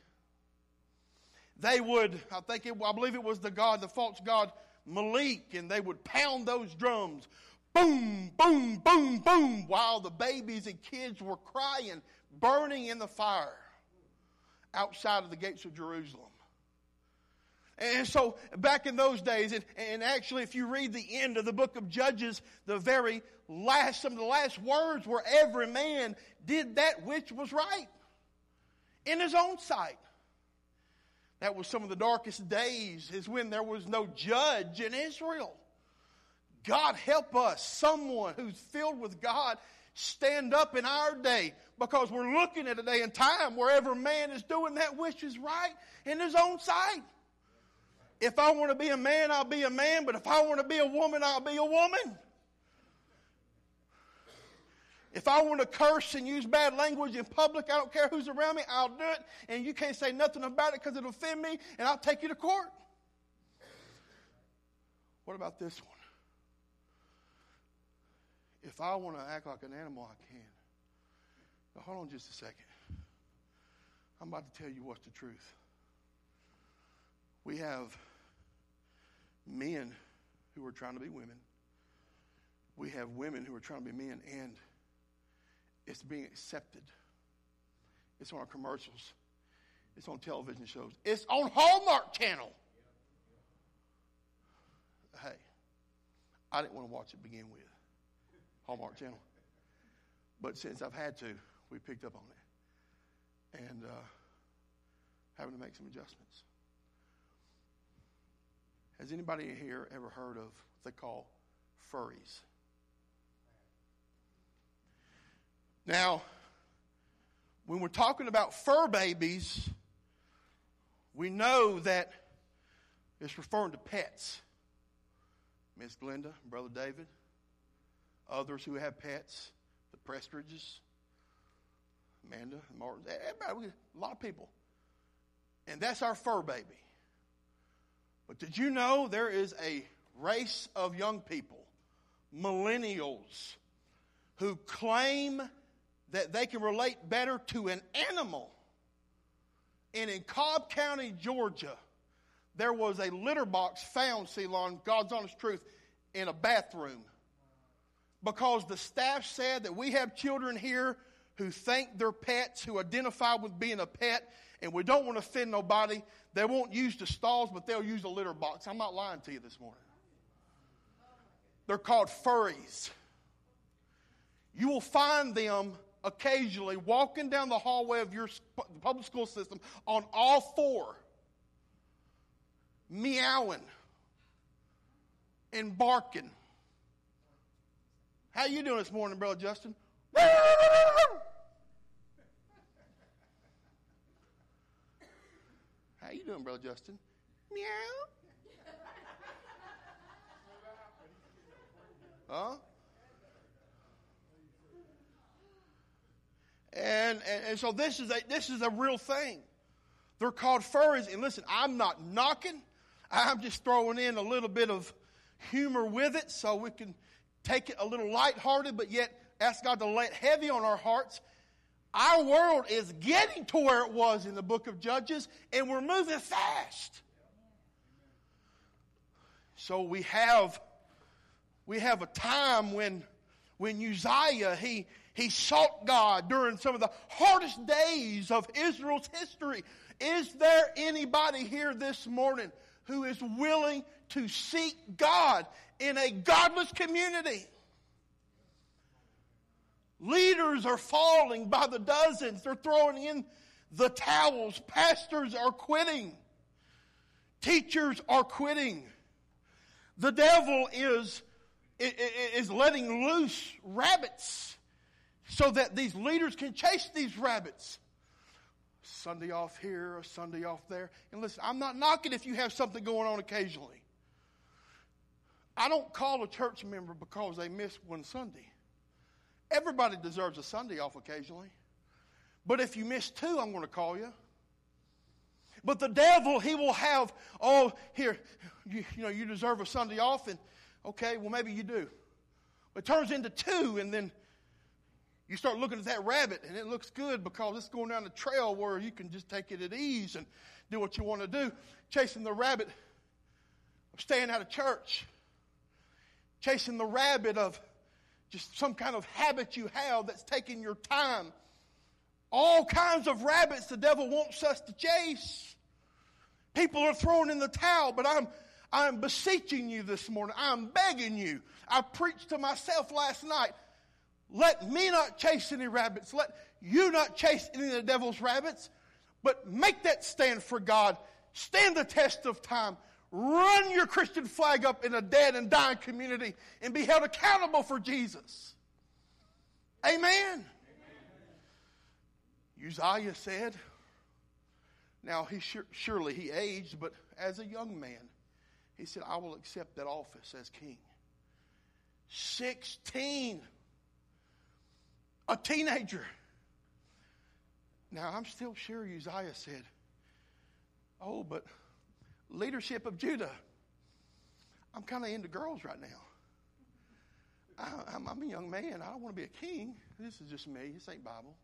They would, I think it, I believe it was the god, the false god Malik, and they would pound those drums, boom, boom, boom, boom, while the babies and kids were crying, burning in the fire outside of the gates of Jerusalem. And so back in those days, and, and actually if you read the end of the book of Judges, the very last, some of the last words were every man did that which was right in his own sight. That was some of the darkest days, is when there was no judge in Israel. God help us, someone who's filled with God, stand up in our day, because we're looking at a day and time where every man is doing that which is right in his own sight. If I want to be a man, I'll be a man, but if I want to be a woman, I'll be a woman. If I want to curse and use bad language in public, I don't care who's around me, I'll do it, and you can't say nothing about it because it'll offend me, and I'll take you to court. What about this one? If I want to act like an animal, I can. Now, hold on just a second. I'm about to tell you what's the truth. We have men who are trying to be women. We have women who are trying to be men, and it's being accepted. It's on our commercials. It's on television shows. It's on Hallmark Channel. Hey, I didn't want to watch it to begin with. Hallmark Channel. But since I've had to, we picked up on it. And uh, having to make some adjustments. Has anybody here ever heard of what they call furries? Now, when we're talking about fur babies, we know that it's referring to pets. Miss Glenda, Brother David, others who have pets, the Prestridges, Amanda, Martin, everybody, a lot of people. And that's our fur baby. But did you know there is a race of young people, millennials, who claim that they can relate better to an animal? And in Cobb County, Georgia, there was a litter box found, Ceylon, God's honest truth, in a bathroom. Because the staff said that we have children here who think they're pets, who identify with being a pet, and we don't want to offend nobody. They won't use the stalls, but they'll use the litter box. I'm not lying to you this morning. They're called furries. You will find them occasionally walking down the hallway of your public school system on all four, meowing and barking. How you doing this morning, Brother Justin? How you doing, Brother Justin? Meow. Huh? And, and and so this is a this is a real thing. They're called furries. And listen, I'm not knocking. I'm just throwing in a little bit of humor with it so we can take it a little lighthearted, but yet ask God to lay it heavy on our hearts. Our world is getting to where it was in the book of Judges, and we're moving fast. So we have we have a time when when Uzziah he he sought God during some of the hardest days of Israel's history. Is there anybody here this morning who is willing to seek God in a godless community? Leaders are falling by the dozens. They're throwing in the towels. Pastors are quitting. Teachers are quitting. The devil is, is letting loose rabbits so that these leaders can chase these rabbits. Sunday off here, a Sunday off there. And listen, I'm not knocking if you have something going on occasionally. I don't call a church member because they missed one Sunday. Everybody deserves a Sunday off occasionally. But if you miss two, I'm going to call you. But the devil, he will have, oh, here, you, you know, you deserve a Sunday off. And, okay, well, maybe you do. But it turns into two, and then you start looking at that rabbit, and it looks good because it's going down the trail where you can just take it at ease and do what you want to do. Chasing the rabbit of staying out of church. Chasing the rabbit of just some kind of habit you have that's taking your time. All kinds of rabbits the devil wants us to chase. People are throwing in the towel, but I'm I'm beseeching you this morning. I'm begging you. I preached to myself last night. Let me not chase any rabbits. Let you not chase any of the devil's rabbits. But make that stand for God. Stand the test of time. Run your Christian flag up in a dead and dying community and be held accountable for Jesus. Amen. Amen. Uzziah said, now he sure, surely he aged, but as a young man, he said, I will accept that office as king. Sixteen. A teenager. Now I'm still sure Uzziah said, oh, but leadership of Judah. I'm kind of into girls right now. I, I'm, I'm a young man. I don't want to be a king. This is just me. This ain't Bible.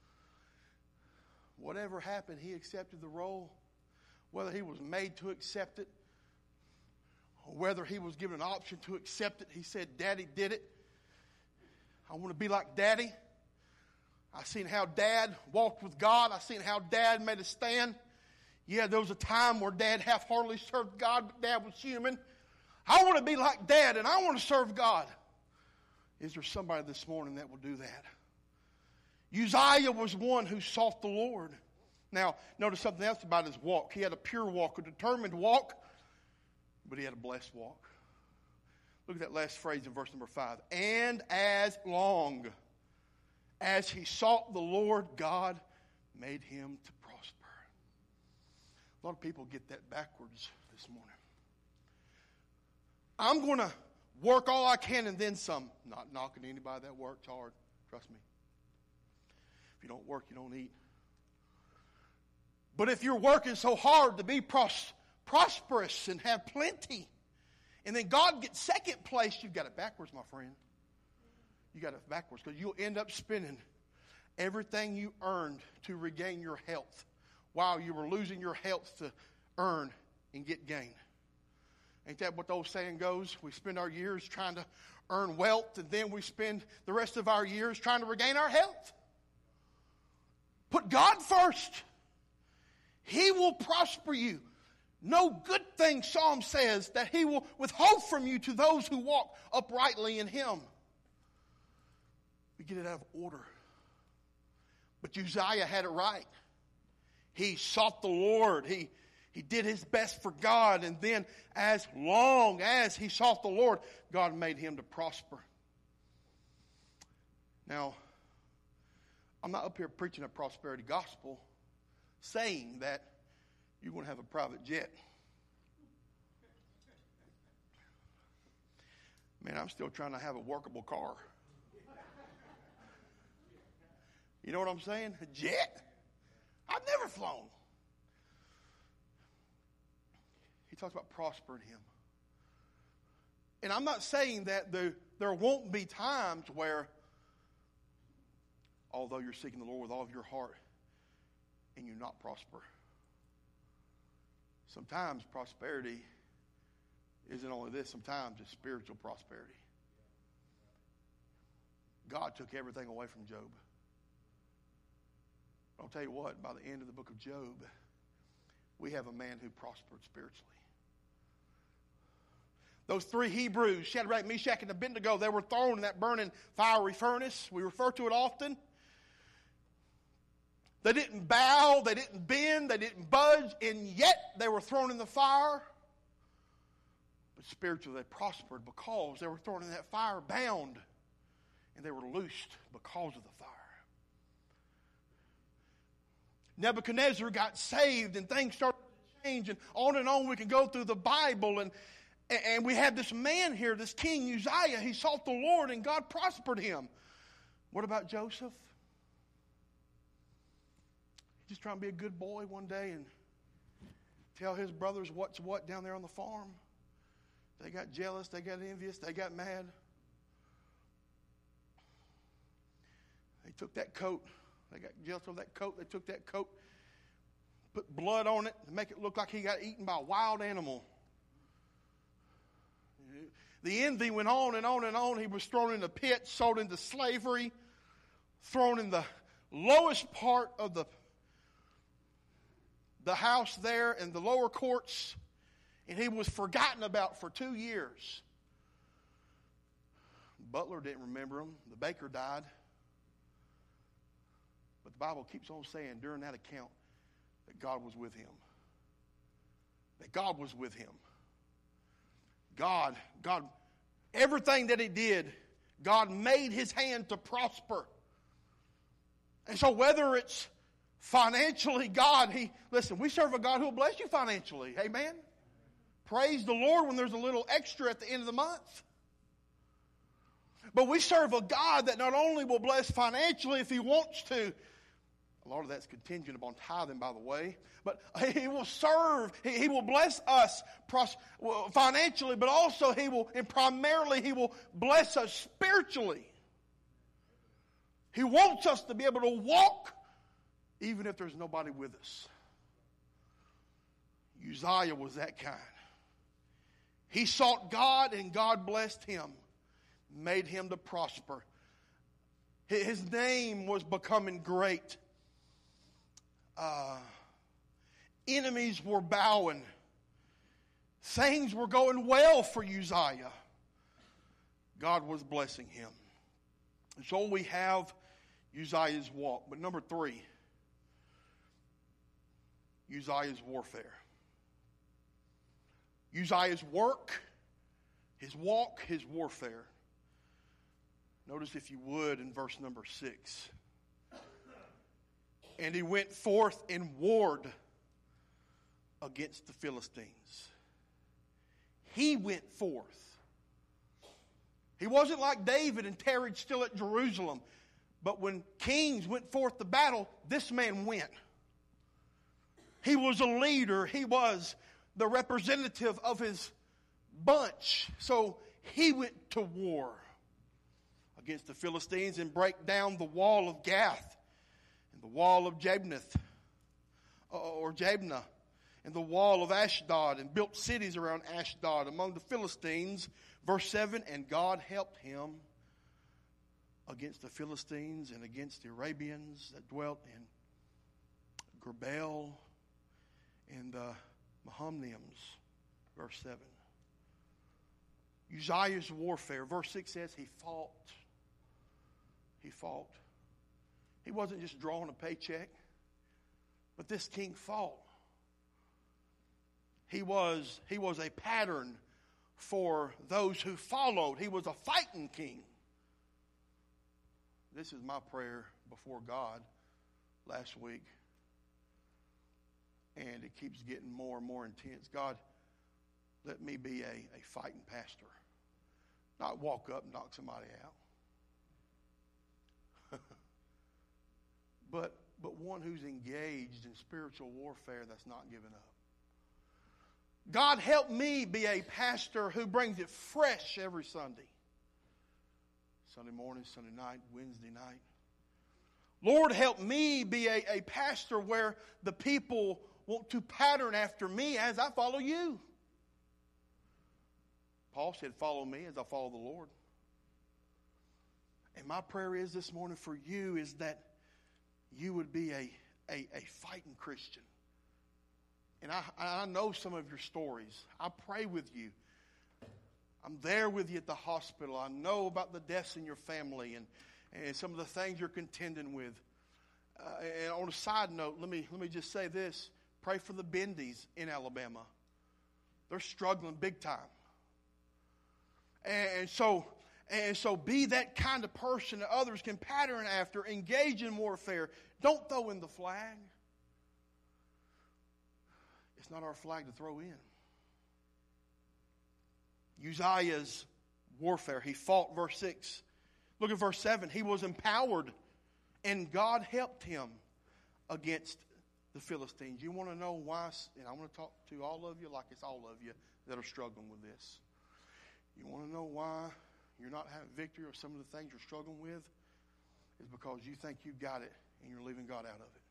Whatever happened, he accepted the role. Whether he was made to accept it, or whether he was given an option to accept it, he said, Daddy did it. I want to be like Daddy. I seen how Dad walked with God. I seen how Dad made a stand. Yeah, there was a time where Dad half-heartedly served God, but Dad was human. I want to be like Dad, and I want to serve God. Is there somebody this morning that will do that? Uzziah was one who sought the Lord. Now, notice something else about his walk. He had a pure walk, a determined walk, but he had a blessed walk. Look at that last phrase in verse number five. And as long as he sought the Lord, God made him to prosper. A lot of people get that backwards this morning. I'm going to work all I can and then some. Not knocking anybody that works hard. Trust me. If you don't work, you don't eat. But if you're working so hard to be pros- prosperous and have plenty, and then God gets second place, you've got it backwards, my friend. You got it backwards because you'll end up spending everything you earned to regain your health while you were losing your health to earn and get gain. Ain't that what the old saying goes? We spend our years trying to earn wealth, and then we spend the rest of our years trying to regain our health. Put God first. He will prosper you. No good thing, Psalm says, that he will withhold from you to those who walk uprightly in him. We get it out of order. But Uzziah had it right. He sought the Lord. He, he did his best for God. And then as long as he sought the Lord, God made him to prosper. Now, I'm not up here preaching a prosperity gospel saying that you're going to have a private jet. Man, I'm still trying to have a workable car. You know what I'm saying? A jet? I've never flown. He talks about prospering him. And I'm not saying that there, there won't be times where although you're seeking the Lord with all of your heart and you not prosper. Sometimes prosperity isn't only this, sometimes it's spiritual prosperity. God took everything away from Job. I'll tell you what, by the end of the book of Job, we have a man who prospered spiritually. Those three Hebrews, Shadrach, Meshach, and Abednego, they were thrown in that burning fiery furnace. We refer to it often. They didn't bow, they didn't bend, they didn't budge, and yet they were thrown in the fire. But spiritually they prospered because they were thrown in that fire bound, and they were loosed because of the fire. Nebuchadnezzar got saved, and things started to change, and on and on we can go through the Bible, and And we have this man here, this king Uzziah. He sought the Lord and God prospered him. What about Joseph? Just trying to be a good boy one day and tell his brothers what's what down there on the farm. They got jealous, they got envious, they got mad. They took that coat. They got jealous of that coat. They took that coat, put blood on it to make it look like he got eaten by a wild animal. The envy went on and on and on. He was thrown in the pit, sold into slavery, thrown in the lowest part of the, the house there in the lower courts, and he was forgotten about for two years. Butler didn't remember him. The baker died. But the Bible keeps on saying during that account that God was with him. That God was with him. God, God, everything that he did, God made his hand to prosper. And so whether it's financially, God, he, listen, we serve a God who will bless you financially. Amen? Praise the Lord when there's a little extra at the end of the month. But we serve a God that not only will bless financially if he wants to, a lot of that's contingent upon tithing, by the way. But he will serve, he, he will bless us pros, well, financially, but also he will, and primarily he will bless us spiritually. He wants us to be able to walk even if there's nobody with us. Uzziah was that kind. He sought God and God blessed him, made him to prosper. His name was becoming great. Uh, enemies were bowing. Things were going well for Uzziah. God was blessing him. And so we have Uzziah's walk. But number three, Uzziah's warfare. Uzziah's work, his walk, his warfare. Notice, if you would, in verse number six. And he went forth and warred against the Philistines. He went forth. He wasn't like David and tarried still at Jerusalem. But when kings went forth to battle, this man went. He was a leader. He was the representative of his bunch. So he went to war against the Philistines and break down the wall of Gath, and the wall of Jabneh, or Jabneh, and the wall of Ashdod, and built cities around Ashdod among the Philistines. Verse seven, and God helped him against the Philistines and against the Arabians that dwelt in Gerbel and the Mahumnims. Verse seven. Uzziah's warfare. Verse six says he fought. He fought. He wasn't just drawing a paycheck, but this king fought. He was, he was a pattern for those who followed. He was a fighting king. This is my prayer before God last week. And it keeps getting more and more intense. God, let me be a, a fighting pastor. Not walk up and knock somebody out. but but one who's engaged in spiritual warfare that's not giving up. God, help me be a pastor who brings it fresh every Sunday. Sunday morning, Sunday night, Wednesday night. Lord, help me be a, a pastor where the people want to pattern after me as I follow you. Paul said, follow me as I follow the Lord. And my prayer is this morning for you is that you would be a, a, a fighting Christian. And I, I know some of your stories. I pray with you. I'm there with you at the hospital. I know about the deaths in your family and, and some of the things you're contending with. Uh, and on a side note, let me let me just say this. Pray for the Bendys in Alabama. They're struggling big time. And, and so and so be that kind of person that others can pattern after. Engage in warfare. Don't throw in the flag. It's not our flag to throw in. Uzziah's warfare. He fought, verse six. Look at verse seven. He was empowered, and God helped him against the Philistines. You want to know why? And I want to talk to all of you like it's all of you that are struggling with this. You want to know why you're not having victory or some of the things you're struggling with? Is because you think you got it and you're leaving God out of it.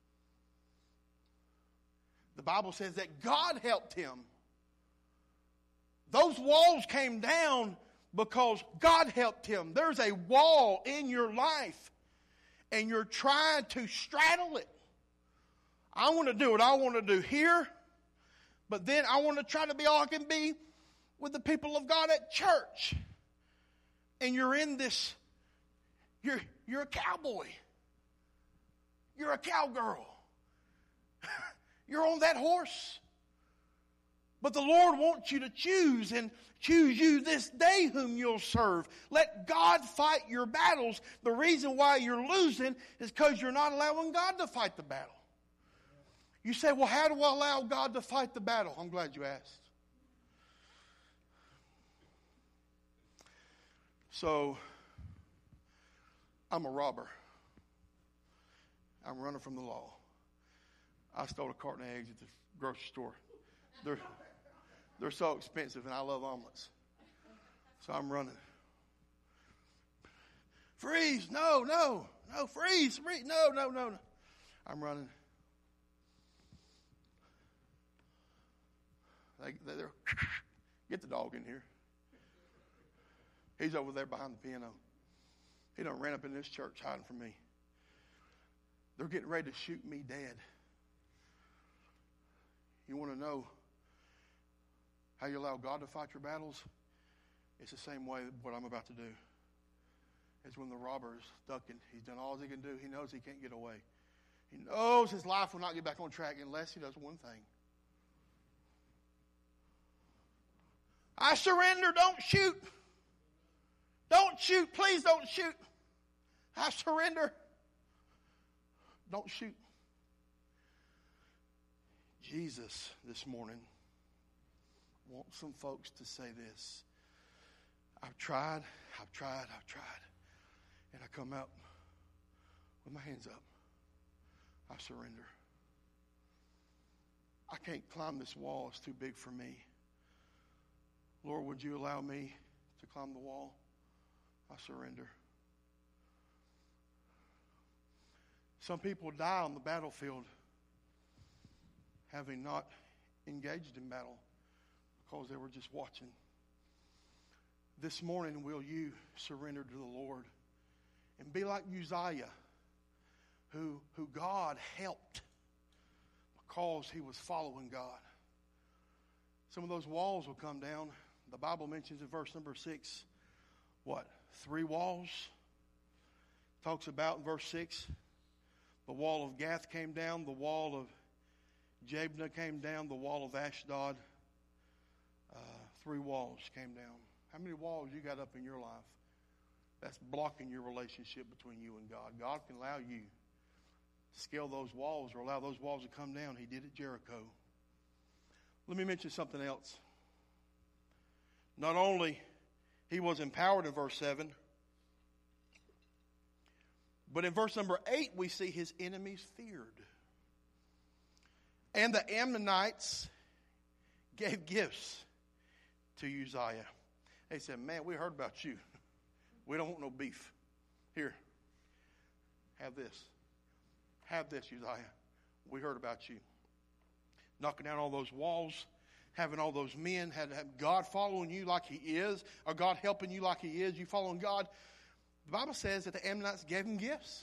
The Bible says that God helped him. Those walls came down because God helped him. There's a wall in your life, and you're trying to straddle it. I want to do what I want to do here, but then I want to try to be all I can be with the people of God at church. And you're in this, you're, you're a cowboy. You're a cowgirl. You're on that horse. But the Lord wants you to choose and choose you this day whom you'll serve. Let God fight your battles. The reason why you're losing is because you're not allowing God to fight the battle. You say, well, how do I allow God to fight the battle? I'm glad you asked. So, I'm a robber. I'm running from the law. I stole a carton of eggs at the grocery store. They're, they're so expensive, and I love omelets. So I'm running. Freeze! No, no, no, freeze! freeze. No, no, no, no. I'm running. They, they're, get the dog in here. He's over there behind the piano. He done ran up in this church hiding from me. They're getting ready to shoot me dead. You want to know how you allow God to fight your battles? It's the same way what I'm about to do. It's when the robber is ducking. He's done all he can do. He knows he can't get away. He knows his life will not get back on track unless he does one thing. I surrender. Don't shoot. Don't shoot. Please don't shoot. I surrender. Don't shoot. Jesus this morning wants some folks to say this. I've tried, I've tried, I've tried. And I come out with my hands up. I surrender. I can't climb this wall. It's too big for me. Lord, would you allow me to climb the wall? I surrender. Some people die on the battlefield having not engaged in battle because they were just watching. This morning, will you surrender to the Lord and be like Uzziah, who, who God helped because he was following God? Some of those walls will come down. The Bible mentions in verse number six, what? Three walls. Talks about in verse six, the wall of Gath came down, the wall of Jabneh came down, the wall of Ashdod. Uh, three walls came down. How many walls you got up in your life that's blocking your relationship between you and God? God can allow you to scale those walls or allow those walls to come down. He did at Jericho. Let me mention something else. Not only he was empowered in verse seven, but in verse number eight we see his enemies feared. And the Ammonites gave gifts to Uzziah. They said, man, we heard about you. We don't want no beef. Here. Have this. Have this, Uzziah. We heard about you. Knocking down all those walls, having all those men, had have God following you like He is, or God helping you like He is, you following God. The Bible says that the Ammonites gave him gifts.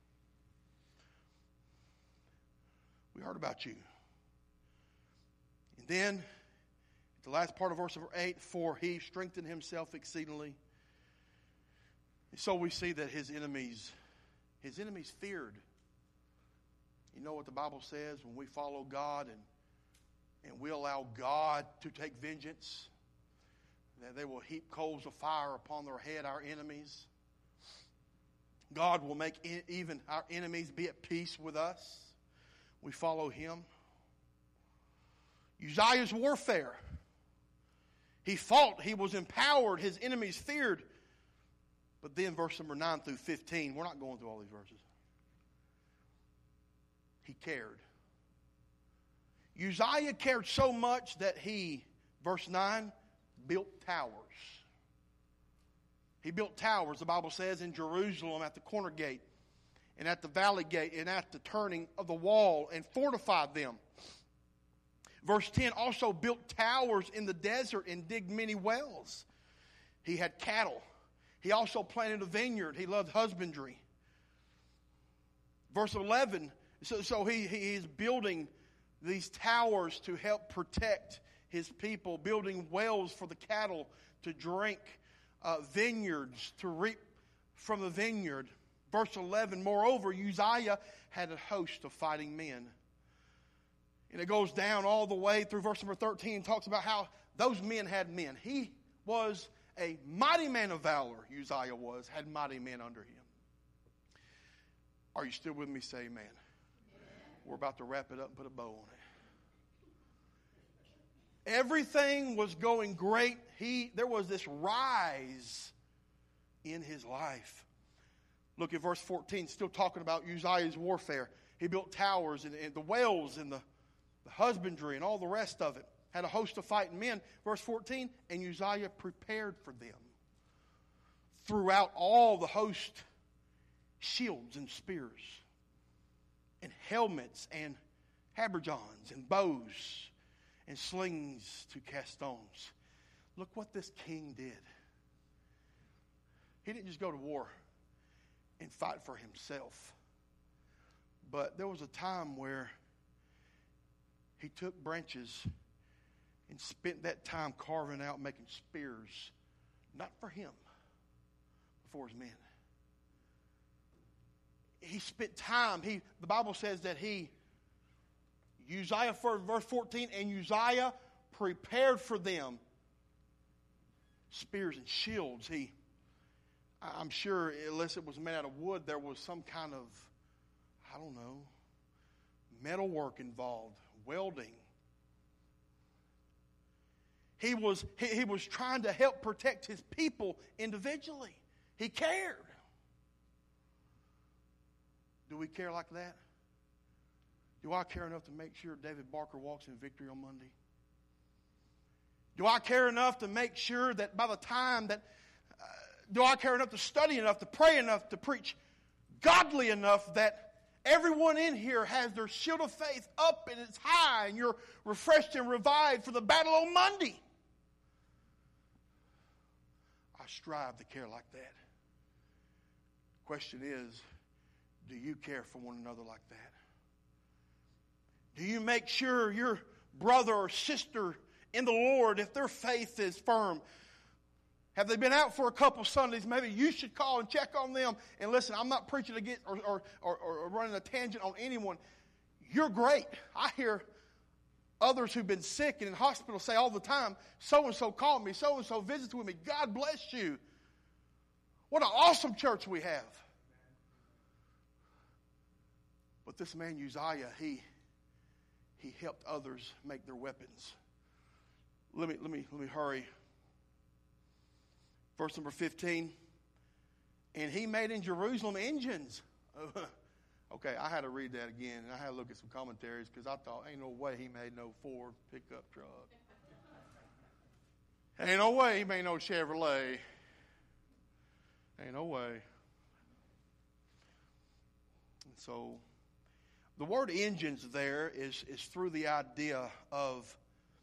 We heard about you. And then, at the last part of verse number eight, for he strengthened himself exceedingly. And so we see that his enemies, his enemies feared. You know what the Bible says when we follow God and and we allow God to take vengeance, that they will heap coals of fire upon their head, our enemies. God will make even our enemies be at peace with us. We follow Him. Uzziah's warfare. He fought. He was empowered. His enemies feared. But then verse number nine through fifteen, we're not going through all these verses. He cared. Uzziah cared so much that he, verse nine, built towers. He built towers, the Bible says, in Jerusalem at the corner gate and at the valley gate and at the turning of the wall and fortified them. Verse ten, also built towers in the desert and digged many wells. He had cattle. He also planted a vineyard. He loved husbandry. Verse eleven, so, so he, he is building these towers to help protect his people, building wells for the cattle to drink, uh, vineyards to reap from the vineyard. Verse eleven, moreover, Uzziah had a host of fighting men. And it goes down all the way through verse number thirteen and talks about how those men had men. He was a mighty man of valor, Uzziah was, had mighty men under him. Are you still with me? Say amen. We're about to wrap it up and put a bow on it. Everything was going great. He, there was this rise in his life. Look at verse fourteen, still talking about Uzziah's warfare. He built towers and, and the wells and the, the husbandry and all the rest of it. Had a host of fighting men. Verse fourteen, and Uzziah prepared for them. Throughout all the host, shields and spears and helmets and habergeons and bows and slings to cast stones. Look what this king did. He didn't just go to war and fight for himself. But there was a time where he took branches and spent that time carving out, making spears, not for him, but for his men. He spent time. He, the Bible says that he, Uzziah, for verse fourteen, and Uzziah prepared for them spears and shields. He, I'm sure, unless it was made out of wood, there was some kind of, I don't know, metal work involved, welding. He was, he, he was trying to help protect his people individually. He cared. Do we care like that? Do I care enough to make sure David Barker walks in victory on Monday? Do I care enough to make sure that by the time that, uh, do I care enough to study enough, to pray enough, to preach godly enough that everyone in here has their shield of faith up and it's high and you're refreshed and revived for the battle on Monday? I strive to care like that. Question is, do you care for one another like that? Do you make sure your brother or sister in the Lord, if their faith is firm, have they been out for a couple Sundays? Maybe you should call and check on them. And listen, I'm not preaching against or, or, or, or running a tangent on anyone. You're great. I hear others who've been sick and in hospital say all the time, so-and-so called me, so-and-so visited with me. God bless you. What an awesome church we have. But this man Uzziah, he he helped others make their weapons. Let me let me let me hurry. Verse number fifteen. And he made in Jerusalem engines. Okay, I had to read that again, and I had to look at some commentaries because I thought, ain't no way he made no Ford pickup truck. Ain't no way he made no Chevrolet. Ain't no way. So the word engines there is, is through the idea of,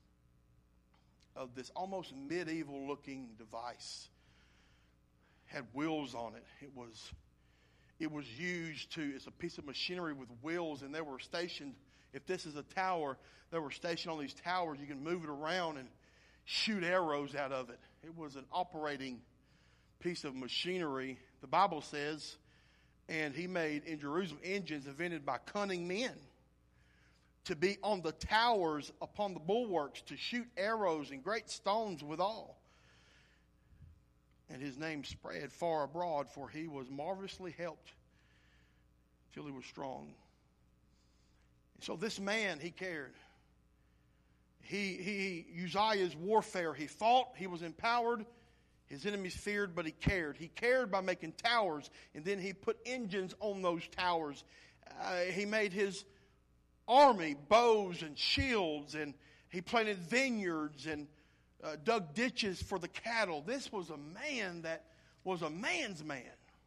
of this almost medieval looking device. Had wheels on it. It was it was used to, it's a piece of machinery with wheels, and they were stationed, if this is a tower, they were stationed on these towers. You can move it around and shoot arrows out of it. It was an operating piece of machinery, the Bible says, and he made in Jerusalem engines invented by cunning men to be on the towers upon the bulwarks to shoot arrows and great stones withal. And his name spread far abroad, for he was marvelously helped till he was strong. And so this man, he cared. He, he, Uzziah's warfare, he fought, he was empowered. His enemies feared, but he cared. He cared by making towers, and then he put engines on those towers. Uh, he made his army bows and shields, and he planted vineyards and uh, dug ditches for the cattle. This was a man that was a man's man.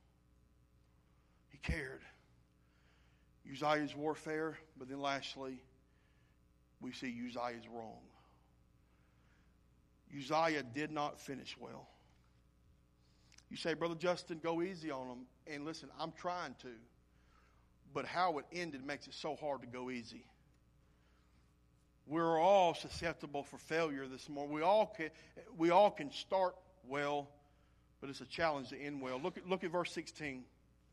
He cared. Uzziah's warfare, but then lastly, we see Uzziah's wrong. Uzziah did not finish well. You say, Brother Justin, go easy on him. And listen, I'm trying to. But how it ended makes it so hard to go easy. We're all susceptible for failure this morning. We all can, we all can start well, but it's a challenge to end well. Look at, look at verse sixteen.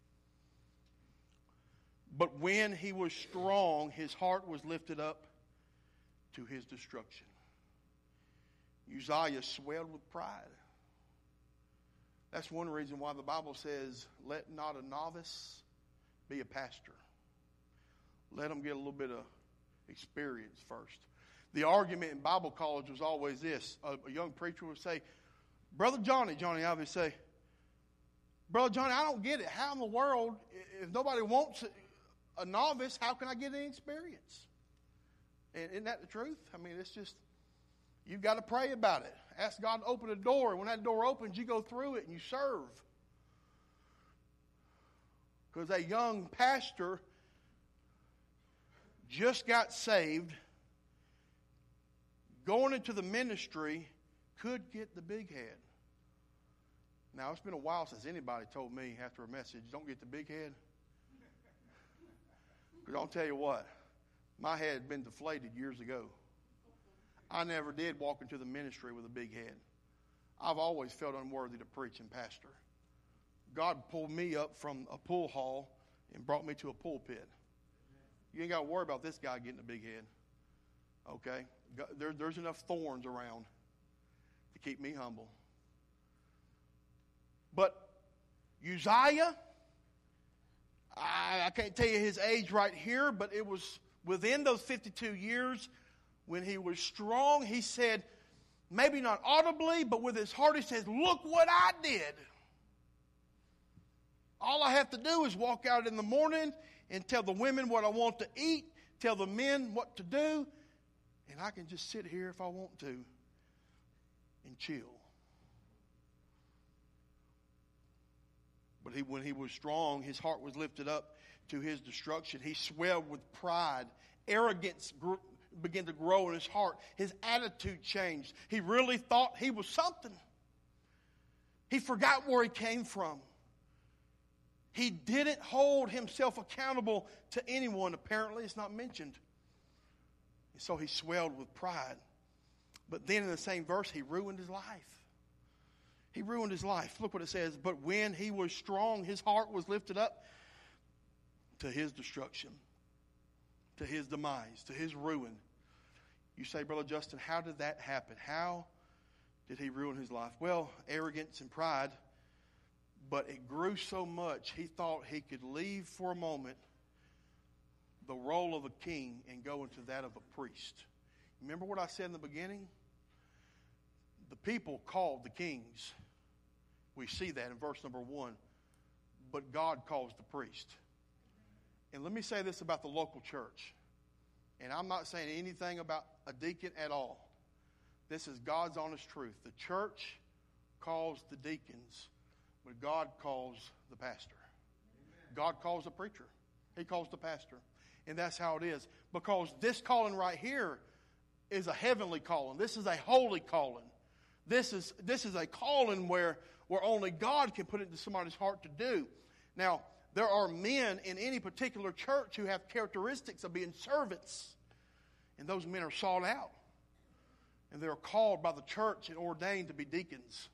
But when he was strong, his heart was lifted up to his destruction. Uzziah swelled with pride. That's one reason why the Bible says, let not a novice be a pastor. Let them get a little bit of experience first. The argument in Bible college was always this. A, a young preacher would say, Brother Johnny, Johnny, I would say, Brother Johnny, I don't get it. How in the world, if nobody wants a novice, how can I get any experience? And isn't that the truth? I mean, it's just, you've got to pray about it. Ask God to open a door. And when that door opens, you go through it and you serve. Because a young pastor just got saved, going into the ministry, could get the big head. Now, it's been a while since anybody told me after a message, don't get the big head. Because I'll tell you what, my head had been deflated years ago. I never did walk into the ministry with a big head. I've always felt unworthy to preach and pastor. God pulled me up from a pool hall and brought me to a pulpit. You ain't got to worry about this guy getting a big head. Okay? There, there's enough thorns around to keep me humble. But Uzziah, I, I can't tell you his age right here, but it was within those fifty-two years when he was strong. He said, maybe not audibly, but with his heart, he says, look what I did. All I have to do is walk out in the morning and tell the women what I want to eat, tell the men what to do, and I can just sit here if I want to and chill. But he, when he was strong, his heart was lifted up to his destruction. He swelled with pride. Arrogance grew, began to grow in his heart. His attitude changed. He really thought he was something. He forgot where he came from. He didn't hold himself accountable to anyone. Apparently, it's not mentioned. And so he swelled with pride. But then in the same verse, he ruined his life. He ruined his life. Look what it says. But when he was strong, his heart was lifted up to his destruction, to his demise, to his ruin. You say, Brother Justin, how did that happen? How did he ruin his life? Well, arrogance and pride. But it grew so much, he thought he could leave for a moment the role of a king and go into that of a priest. Remember what I said in the beginning? The people called the kings. We see that in verse number one. But God calls the priest. And let me say this about the local church. And I'm not saying anything about a deacon at all. This is God's honest truth. The church calls the deacons, but God calls the pastor. Amen. God calls the preacher. He calls the pastor. And that's how it is. Because this calling right here is a heavenly calling. This is a holy calling. This is, this is a calling where, where only God can put it into somebody's heart to do. Now, there are men in any particular church who have characteristics of being servants. And those men are sought out. And they are called by the church and ordained to be deacons.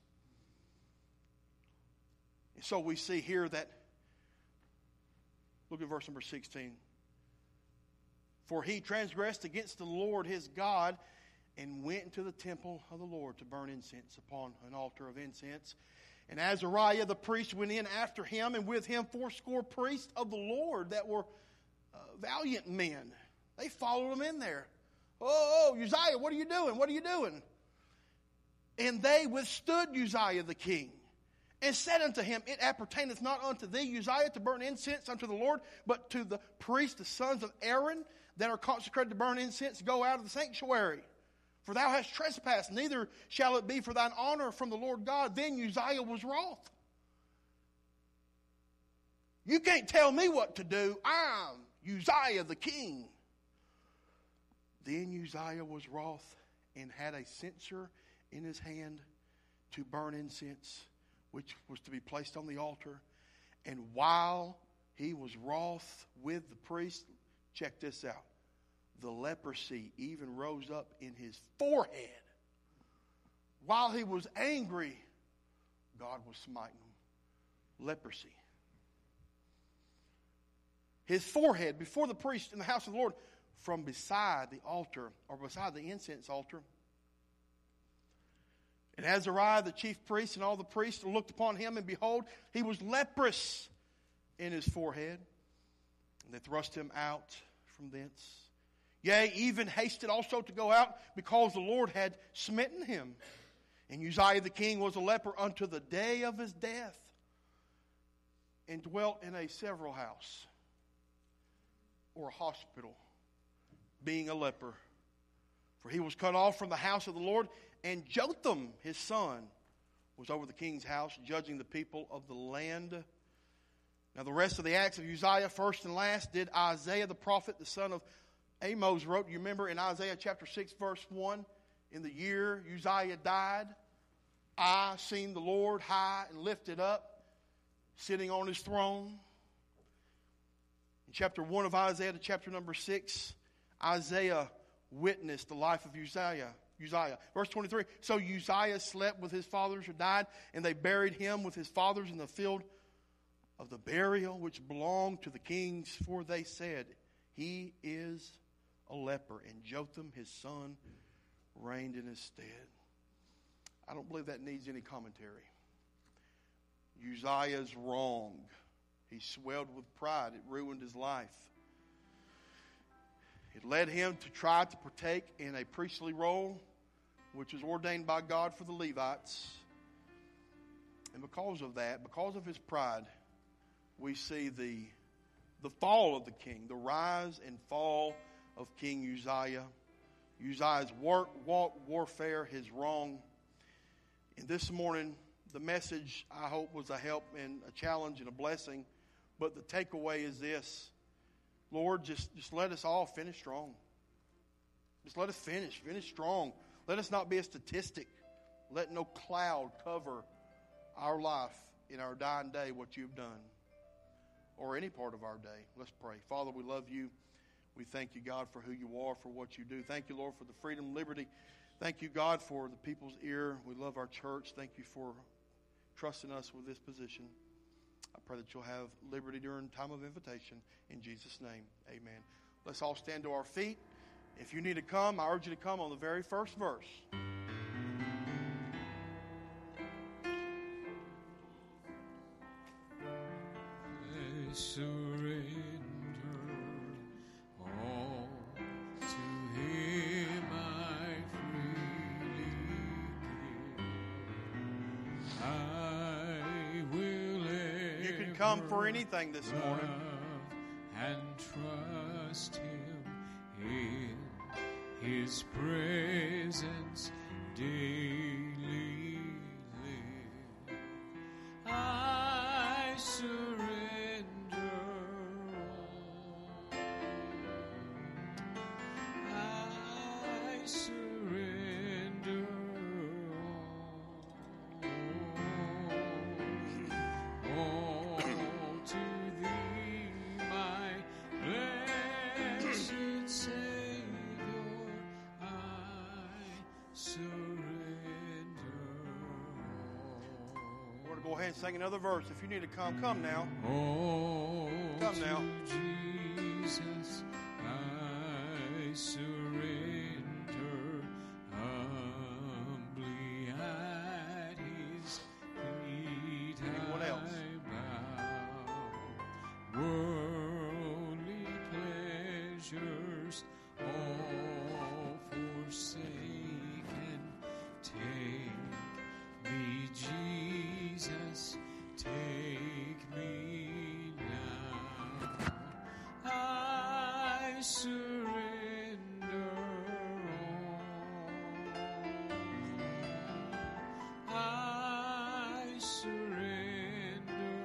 And so we see here that, look at verse number sixteen. For he transgressed against the Lord his God and went into the temple of the Lord to burn incense upon an altar of incense. And Azariah the priest went in after him, and with him fourscore priests of the Lord that were uh, valiant men. They followed him in there. Oh, oh, Uzziah, what are you doing? What are you doing? And they withstood Uzziah the king, and said unto him, It appertaineth not unto thee, Uzziah, to burn incense unto the Lord, but to the priests, the sons of Aaron, that are consecrated to burn incense, go out of the sanctuary. For thou hast trespassed, neither shall it be for thine honor from the Lord God. Then Uzziah was wroth. You can't tell me what to do. I'm Uzziah the king. Then Uzziah was wroth and had a censer in his hand to burn incense, which was to be placed on the altar. And while he was wroth with the priest, check this out. The leprosy even rose up in his forehead. While he was angry, God was smiting him. Leprosy. His forehead before the priest in the house of the Lord, from beside the altar, or beside the incense altar. And Azariah, the chief priest, and all the priests looked upon him, and behold, he was leprous in his forehead. And they thrust him out from thence. Yea, even hasted also to go out, because the Lord had smitten him. And Uzziah the king was a leper unto the day of his death, and dwelt in a several house, or a hospital, being a leper. For he was cut off from the house of the Lord, and Jotham his son was over the king's house, judging the people of the land. Now the rest of the acts of Uzziah, first and last, did Isaiah the prophet, the son of Amos, wrote. You remember in Isaiah chapter six, verse one, in the year Uzziah died, I seen the Lord high and lifted up, sitting on his throne. In chapter one of Isaiah to chapter number six, Isaiah witnessed the life of Uzziah. Uzziah. Verse twenty-three, so Uzziah slept with his fathers who died, and they buried him with his fathers in the field of the burial which belonged to the kings, for they said, he is a leper, and Jotham his son reigned in his stead. I don't believe that needs any commentary. Uzziah's wrong. He swelled with pride. It ruined his life. It led him to try to partake in a priestly role, which was ordained by God for the Levites. And because of that, because of his pride, we see the, the fall of the king, the rise and fall of King Uzziah. Uzziah's work, walk, warfare, his wrong. And this morning, the message, I hope, was a help and a challenge and a blessing. But the takeaway is this. Lord, just, just let us all finish strong. Just let us finish. Finish strong. Let us not be a statistic. Let no cloud cover our life in our dying day, what you've done, or any part of our day. Let's pray. Father, we love you. We thank you, God, for who you are, for what you do. Thank you, Lord, for the freedom, liberty. Thank you, God, for the people's ear. We love our church. Thank you for trusting us with this position. I pray that you'll have liberty during time of invitation. In Jesus' name, amen. Let's all stand to our feet. If you need to come, I urge you to come on the very first verse. I surrender all to him, I freely give. I will You can come for anything this morning. and trust him in his presence daily live. I surrender all go ahead and sing another verse. If you need to come, come now. Oh, Come now. to Jesus I surrender, humbly at His feet Anyone I else? bow. Worldly pleasures all forsaken, take me, Jesus, take me now. I surrender all. I surrender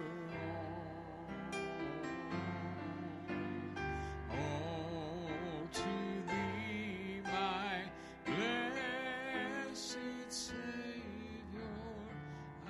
all. All to Thee, my blessed Savior, I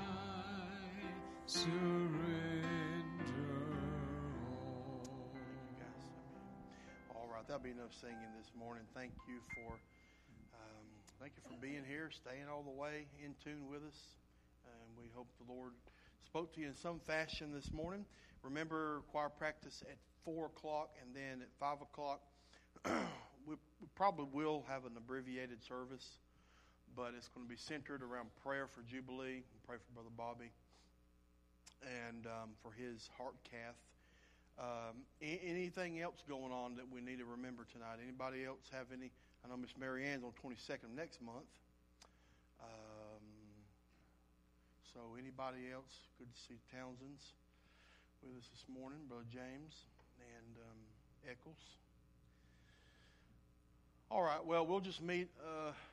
surrender all. Guys, all right, that'll be enough singing this morning. Thank you for um, thank you for being here, staying all the way in tune with us, and we hope the Lord spoke to you in some fashion this morning. Remember, choir practice at four o'clock, and then at five o'clock, we, we probably will have an abbreviated service, but it's going to be centered around prayer for Jubilee. Pray for Brother Bobby and um, for his heart cath. Um, a- anything else going on that we need to remember tonight? Anybody else have any? I know Miss Mary Ann's on the twenty-second of next month. Um, so anybody else? Good to see Townsend's with us this morning, Brother James and um, Eccles. All right, well, we'll just meet uh,